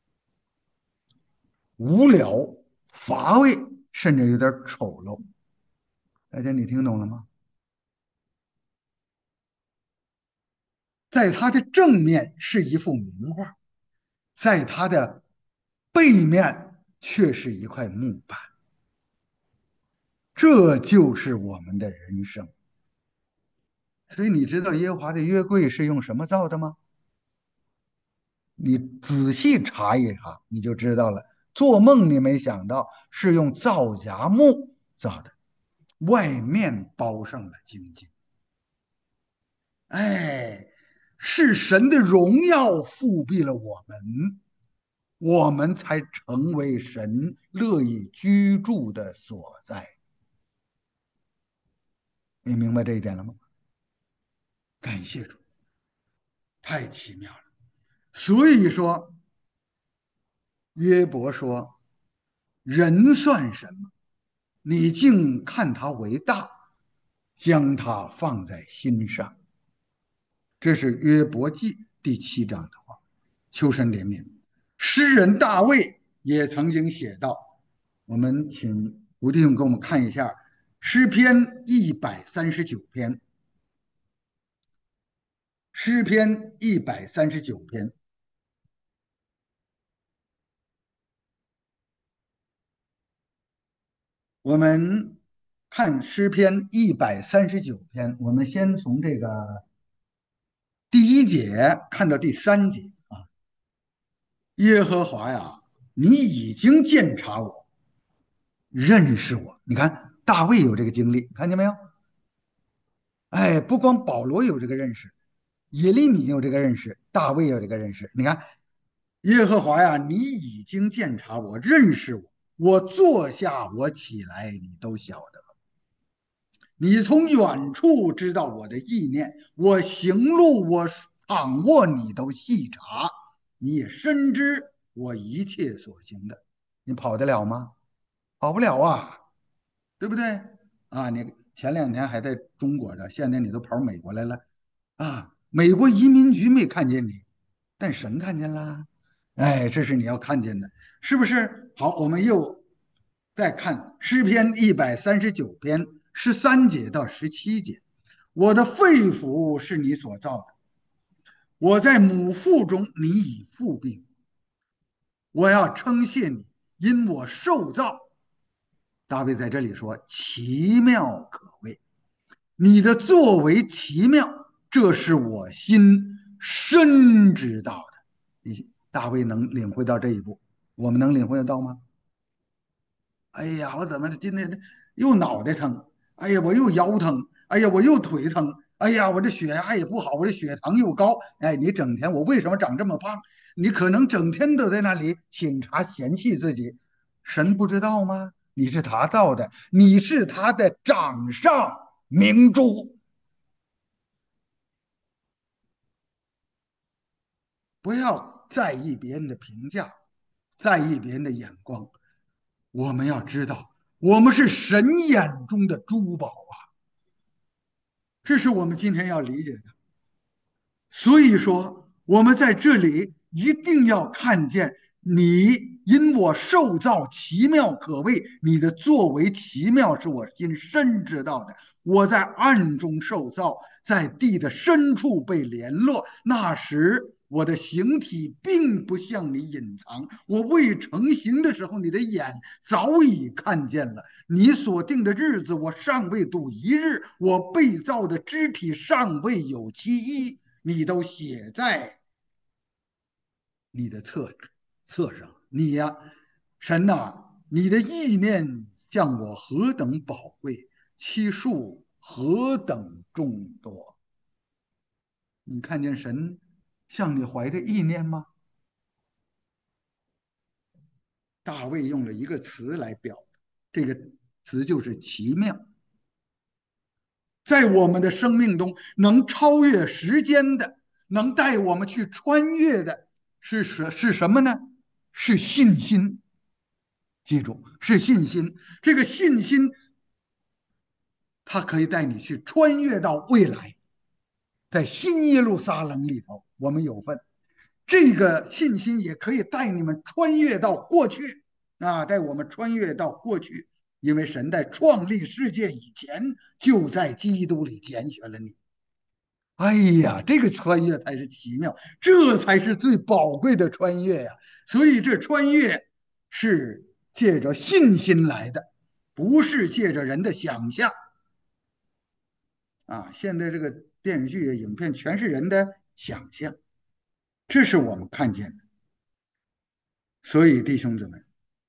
无聊、乏味，甚至有点丑陋。大家你听懂了吗？在它的正面是一幅名画，在它的背面却是一块木板。这就是我们的人生。所以你知道耶和华的约柜是用什么造的吗？你仔细查一查，你就知道了。做梦你没想到是用皂荚木造的，外面包上了金金。哎，是神的荣耀复辟了我们，我们才成为神乐意居住的所在。你明白这一点了吗？感谢主，太奇妙了。所以说，约伯说：“人算什么？你竟看他为大，将他放在心上。”这是约伯记第7章的话。求神怜悯。诗人大卫也曾经写道：“我们请吴弟兄给我们看一下诗篇139篇，诗篇139篇。我们看诗篇139篇，我们先从这个第1节看到第3节啊。耶和华呀，你已经鉴察我，认识我。你看大卫有这个经历，看见没有？哎，不光保罗有这个认识，耶利米有这个认识，大卫有这个认识。你看，耶和华呀，你已经鉴察我，认识我，我坐下，我起来，你都晓得。你从远处知道我的意念，我行路，我躺卧，你都细察，你也深知我一切所行的。你跑得了吗？跑不了啊，对不对？啊，你前2年还在中国的，现在你都跑美国来了啊！美国移民局没看见你，但神看见了。哎，这是你要看见的，是不是？好，我们又再看诗篇139篇13节到17节。我的肺腑是你所造的，我在母腹中，你已复庇我。我要称谢你，因我受造。大卫在这里说：奇妙可畏，你的作为奇妙，这是我心深知道的。大卫能领会到这一步，我们能领会得到吗？哎呀，我怎么今天又脑袋疼？哎呀，我又腰疼。哎呀，我又腿疼。哎呀，我这血压也不好，我这血糖又高。哎，你整天我为什么长这么胖？你可能整天都在那里醒茶嫌弃自己，神不知道吗？你是他造的，你是他的掌上明珠。不要在意别人的评价，在意别人的眼光。我们要知道，我们是神眼中的珠宝啊！这是我们今天要理解的。所以说，我们在这里一定要看见你因我受造奇妙可畏，你的作为奇妙是我心深知道的。我在暗中受造，在地的深处被联络。那时我的形体并不向你隐藏，我未成形的时候，你的眼早已看见了。你所定的日子，我尚未度一日，我被造的肢体尚未有其一。你都写在你的册上。你呀，神呐，你的意念向我何等宝贵，其数何等众多。你看见神向你怀的意念吗？大卫用了一个词来表达，这个词就是奇妙。在我们的生命中，能超越时间的，能带我们去穿越的，是什么呢？是信心。记住，是信心。这个信心，它可以带你去穿越到未来，在新耶路撒冷里头，我们有份。这个信心也可以带你们穿越到过去啊，带我们穿越到过去，因为神在创立世界以前，就在基督里拣选了你。哎呀，这个穿越才是奇妙，这才是最宝贵的穿越呀！所以这穿越是借着信心来的，不是借着人的想象啊！现在这个电视剧、影片全是人的想象，这是我们看见的。所以弟兄姊妹，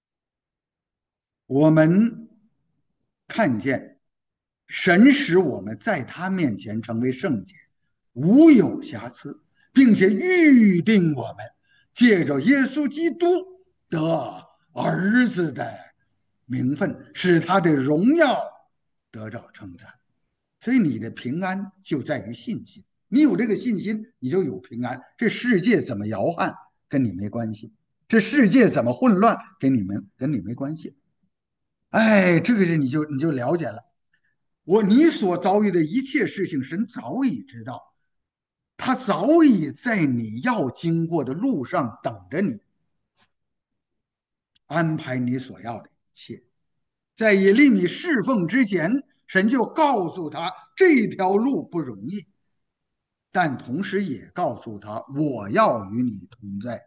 我们看见神使我们在他面前成为圣洁，无有瑕疵，并且预定我们借着耶稣基督得儿子的名分，使他的荣耀得着称赞。所以你的平安就在于信心，你有这个信心，你就有平安。这世界怎么摇撼，跟你没关系；这世界怎么混乱，跟你没关系。哎，这个是你就了解了。你所遭遇的一切事情，神早已知道，他早已在你要经过的路上等着你，安排你所要的一切。 在耶利米侍奉之前，神就告诉他这条路不容易，但同时也告诉他我要与你同在，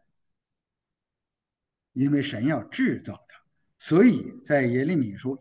因为神要制造他。所以在耶利米书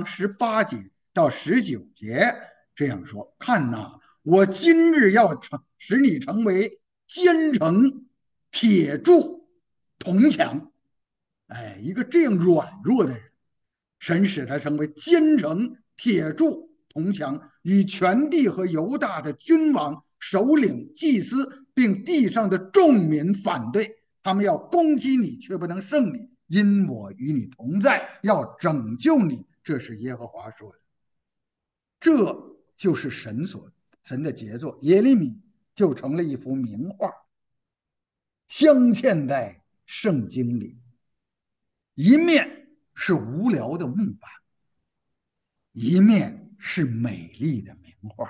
1章18节到19节这样说：看哪，我今日要使你成为坚城、铁柱、铜墙。哎，一个这样软弱的人，神使他成为坚城、铁柱、铜墙，与全地和犹大的君王、首领、祭司，并地上的众民反对。他们要攻击你，却不能胜你，因我与你同在，要拯救你。这是耶和华说的。这就是神的杰作，耶利米就成了一幅名画，镶嵌在圣经里。一面是无聊的木板，一面是美丽的名画。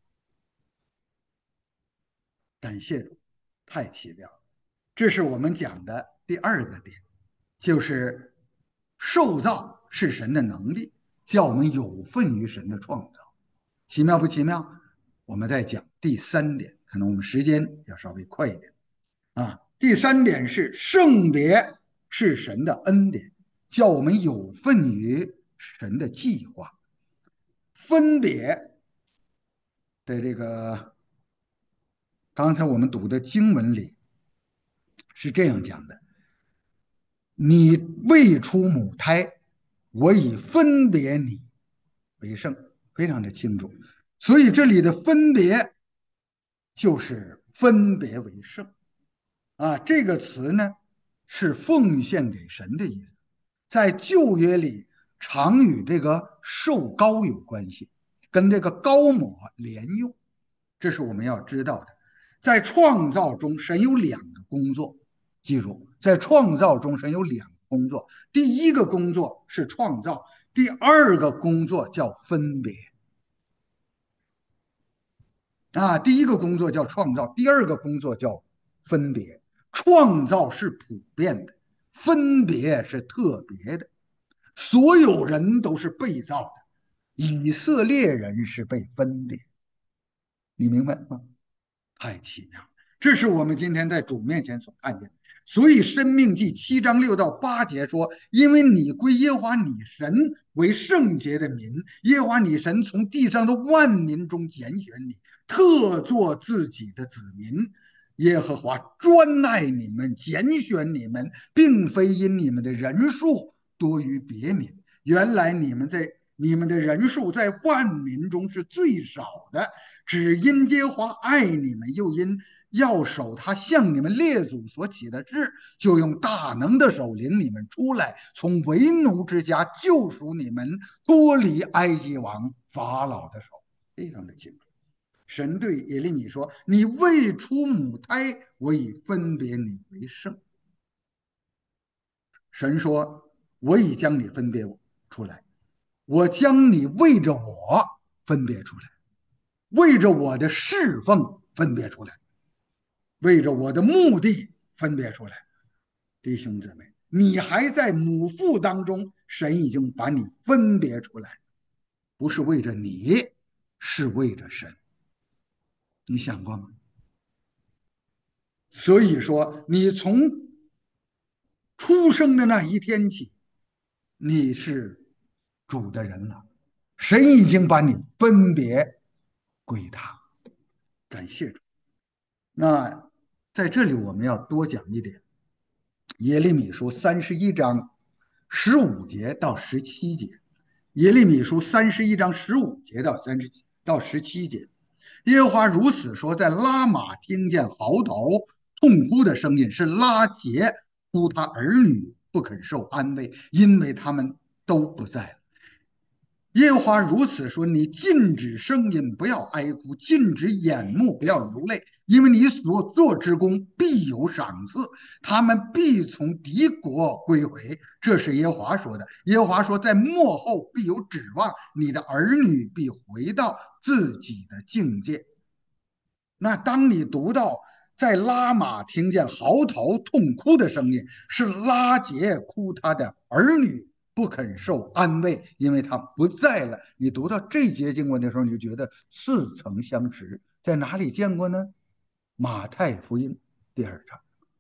感谢主，太奇妙了！这是我们讲的第二个点，就是受造是神的能力，叫我们有份于神的创造。奇妙不奇妙？我们再讲第三点，可能我们时间要稍微快一点啊。第三点是圣别是神的恩典，叫我们有份于神的计划。分别的这个，刚才我们读的经文里是这样讲的：你未出母胎，我已分别你为圣，非常的清楚。所以这里的分别就是分别为圣啊，这个词呢是奉献给神的意思，在旧约里常与这个受膏有关系，跟这个膏抹连用，这是我们要知道的。在创造中，神有两个工作，记住，在创造中，神有两个工作。第一个工作是创造，第二个工作叫分别。啊，第一个工作叫创造，第二个工作叫分别。创造是普遍的，分别是特别的。所有人都是被造的，以色列人是被分别，你明白吗？太奇妙了！这是我们今天在主面前所看见的。所以《申命记》7章6到8节说：“因为你归耶和华你神为圣洁的民，耶和华你神从地上的万民中拣选你，特作自己的子民。耶和华专爱你们，拣选你们，并非因你们的人数多于别民。原来你们的人数在万民中是最少的，只因耶和华爱你们，又因要守他向你们列祖所起的志，就用大能的手领你们出来，从为奴之家救赎你们，脱离埃及王法老的手。”非常的清楚。神对耶利米说：“你未出母胎，我已分别你为圣。”神说：“我已将你分别出来，我将你为着我分别出来，为着我的侍奉分别出来，为着我的目的分别出来。”弟兄姊妹，你还在母腹当中，神已经把你分别出来，不是为着你，是为着神。你想过吗？所以说，你从出生的那一天起，你是主的人了，神已经把你分别归他。感谢主。那在这里我们要多讲一点，耶利米书31章15节到17节。耶利米书31章15节到17节，耶和华如此说：在拉玛听见嚎啕痛哭的声音，是拉结哭他儿女不肯受安慰，因为他们都不在了。耶和华如此说：你禁止声音，不要哀哭；禁止眼目，不要流泪，因为你所做之功必有赏赐，他们必从敌国归回。这是耶和华说的。耶和华说，在末后必有指望，你的儿女必回到自己的境界。那当你读到在拉玛听见嚎啕痛哭的声音，是拉结哭他的儿女， 不肯受安慰，因为他不在了。你读到这节经文的时候，你就觉得似曾相识，在哪里见过呢？马太福音第2章，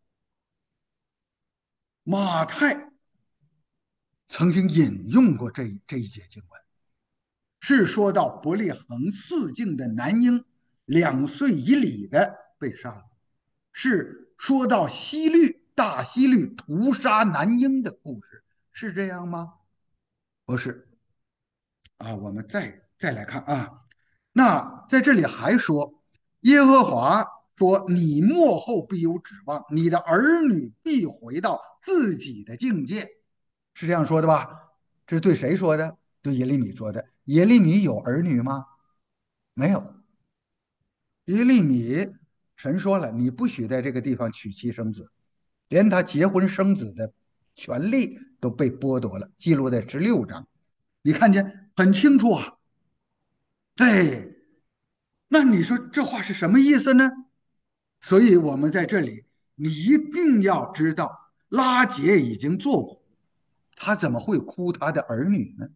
马太曾经引用过这一节经文，是说到伯利恒四境的男婴2岁以里的被杀了，是说到大希律屠杀男婴的故事，是这样吗？不是啊，我们再来看啊，那在这里还说，耶和华说：“你末后必有指望，你的儿女必回到自己的境界。”是这样说的吧？这是对谁说的？对耶利米说的。耶利米有儿女吗？没有。耶利米，神说了，你不许在这个地方娶妻生子，连他结婚生子的权利都被剥夺了，记录在16章。你看见很清楚啊。哎，那你说这话是什么意思呢？所以我们在这里，你一定要知道，拉结已经做过，他怎么会哭他的儿女呢？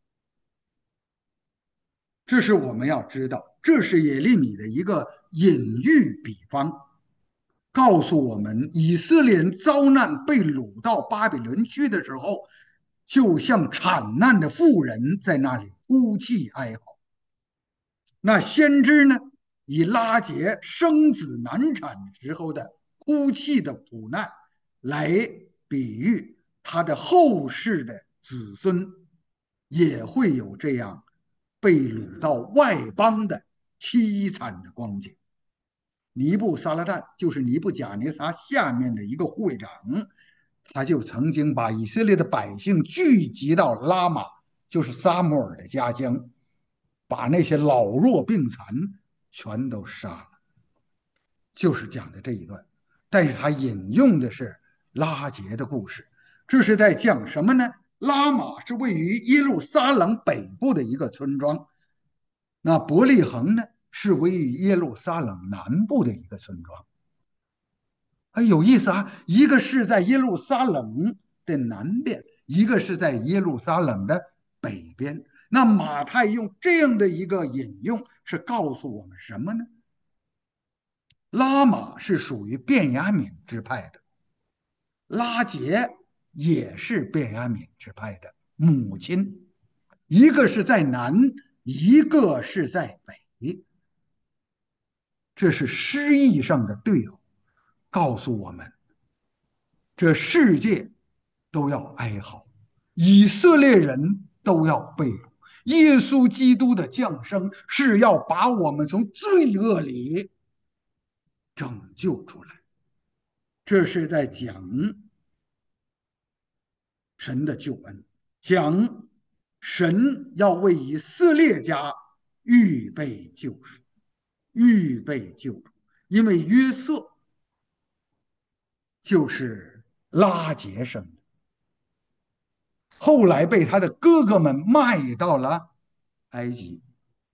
这是我们要知道，这是耶利米的一个隐喻比方，告诉我们以色列人遭难被掳到巴比伦去的时候，就像产难的妇人在那里哭泣哀嚎。那先知呢，以拉结生子难产时候的哭泣的苦难，来比喻他的后世的子孙也会有这样被掳到外邦的凄惨的光景。尼布撒拉旦就是尼布甲尼撒下面的一个护卫长，他就曾经把以色列的百姓聚集到拉玛，就是撒母耳的家乡，把那些老弱病残全都杀了，就是讲的这一段。但是他引用的是拉结的故事，这是在讲什么呢？拉玛是位于耶路撒冷北部的一个村庄，那伯利恒呢是位于耶路撒冷南部的一个村庄。有意思啊，一个是在耶路撒冷的南边，一个是在耶路撒冷的北边。那马太用这样的一个引用，是告诉我们什么呢？拉玛是属于便雅悯支派的，拉结也是便雅悯支派的母亲，一个是在南，一个是在北，这是诗意上的对偶，告诉我们这世界都要哀嚎，以色列人都要被掳。耶稣基督的降生是要把我们从罪恶里拯救出来，这是在讲神的救恩，讲神要为以色列家预备救赎，预备救主。因为约瑟就是拉结生的，后来被他的哥哥们卖到了埃及。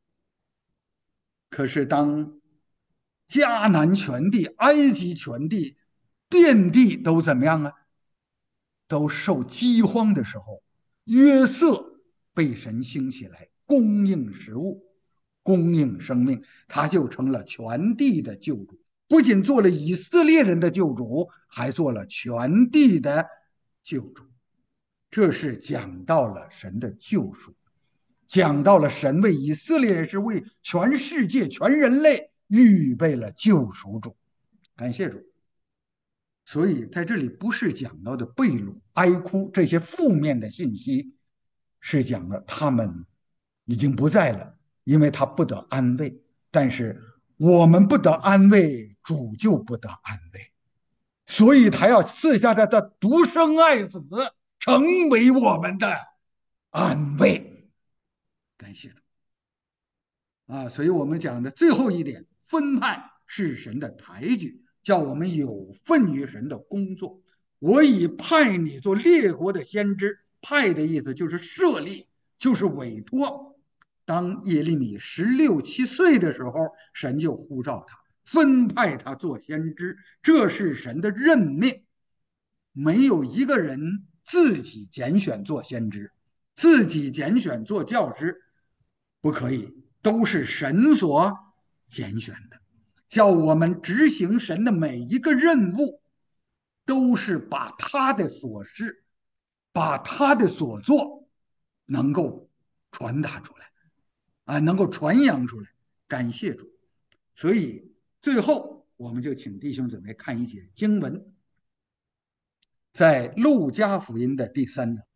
可是当迦南全地、埃及全地遍地都怎么样啊？都受饥荒的时候，约瑟被神兴起来，供应食物，供应生命，他就成了全地的救主。不仅做了以色列人的救主，还做了全地的救主。这是讲到了神的救赎，讲到了神为以色列人是为全世界、全人类预备了救赎主。感谢主。所以在这里不是讲到的被掳、哀哭这些负面的信息，是讲了他们已经不在了，因为他不得安慰。但是我们不得安慰，主就不得安慰，所以他要赐下他的独生爱子，成为我们的安慰。感谢主啊！所以我们讲的最后一点，分派是神的抬举，叫我们有份于神的工作。我已派你做列国的先知，派的意思就是设立，就是委托。当耶利米16、17岁的时候，神就呼召他，分派他做先知，这是神的任命。没有一个人自己拣选做先知，自己拣选做教师，不可以，都是神所拣选的。叫我们执行神的每一个任务，都是把他的所事，把他的所作，能够传达出来，能够传扬出来。感谢主。所以最后，我们就请弟兄姊妹看一节经文，在路加福音的第三章。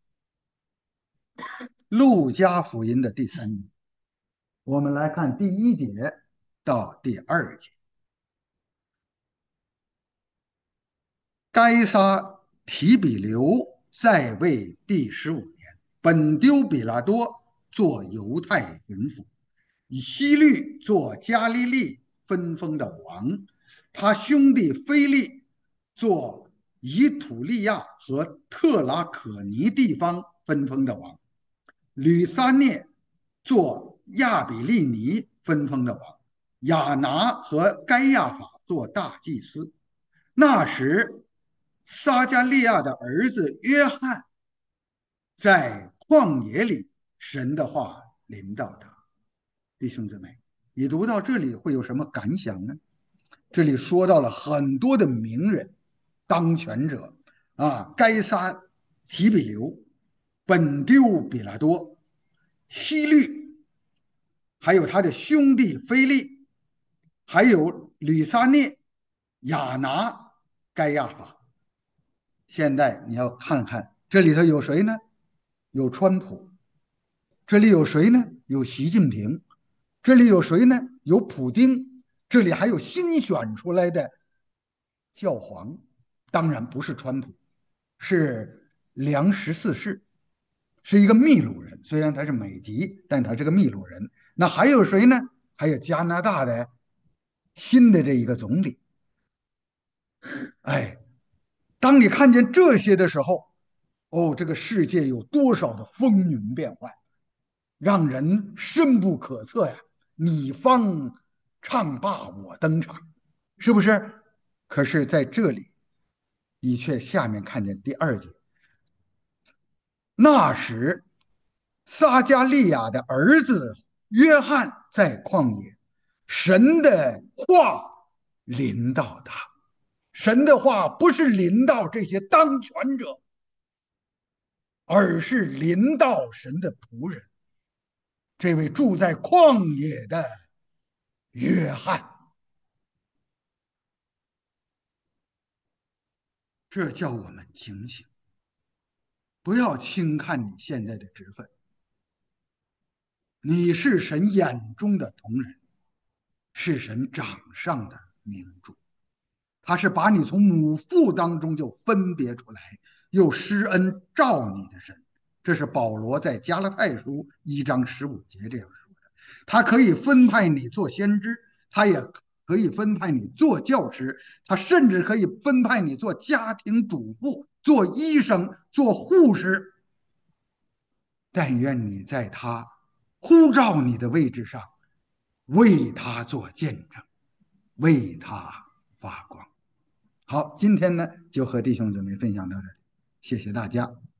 路加福音的第三章，我们来看第一节到第二节。该撒提比留在位第15年，本丢比拉多做犹太巡抚，以希律做加利利分封的王，他兄弟腓力做以土利亚和特拉可尼地方分封的王，吕撒涅做亚比利尼分封的王，亚拿和该亚法做大祭司。那时，撒加利亚的儿子约翰在旷野里，神的话临到他。弟兄姊妹，你读到这里会有什么感想呢？这里说到了很多的名人、当权者该撒、提比留、本丢比拉多、希律，还有他的兄弟腓力，还有吕撒涅、亚拿、该亚法。现在你要看看这里头有谁呢？有川普。这里有谁呢？有习近平。这里有谁呢？有普京。这里还有新选出来的教皇，当然不是川普，是梁14世，是一个秘鲁人。虽然他是美籍，但他是个秘鲁人。那还有谁呢？还有加拿大的新的这一个总理。哎，当你看见这些的时候，这个世界有多少的风云变幻，让人深不可测呀！你方唱罢我登场，是不是？可是在这里，你却下面看见第二节，那时撒加利亚的儿子约翰在旷野，神的话临到他。神的话不是临到这些当权者，而是临到神的仆人，这位住在旷野的约翰。这叫我们警醒，不要轻看你现在的职分，你是神眼中的瞳人，是神掌上的明珠。他是把你从母腹当中就分别出来，又施恩照你的神。这是保罗在加拉太书1章15节这样说的。他可以分派你做先知，他也可以分派你做教师，他甚至可以分派你做家庭主妇、做医生、做护士。但愿你在他呼召你的位置上，为他做见证，为他发光。好，今天呢就和弟兄姊妹分享到这里，谢谢大家。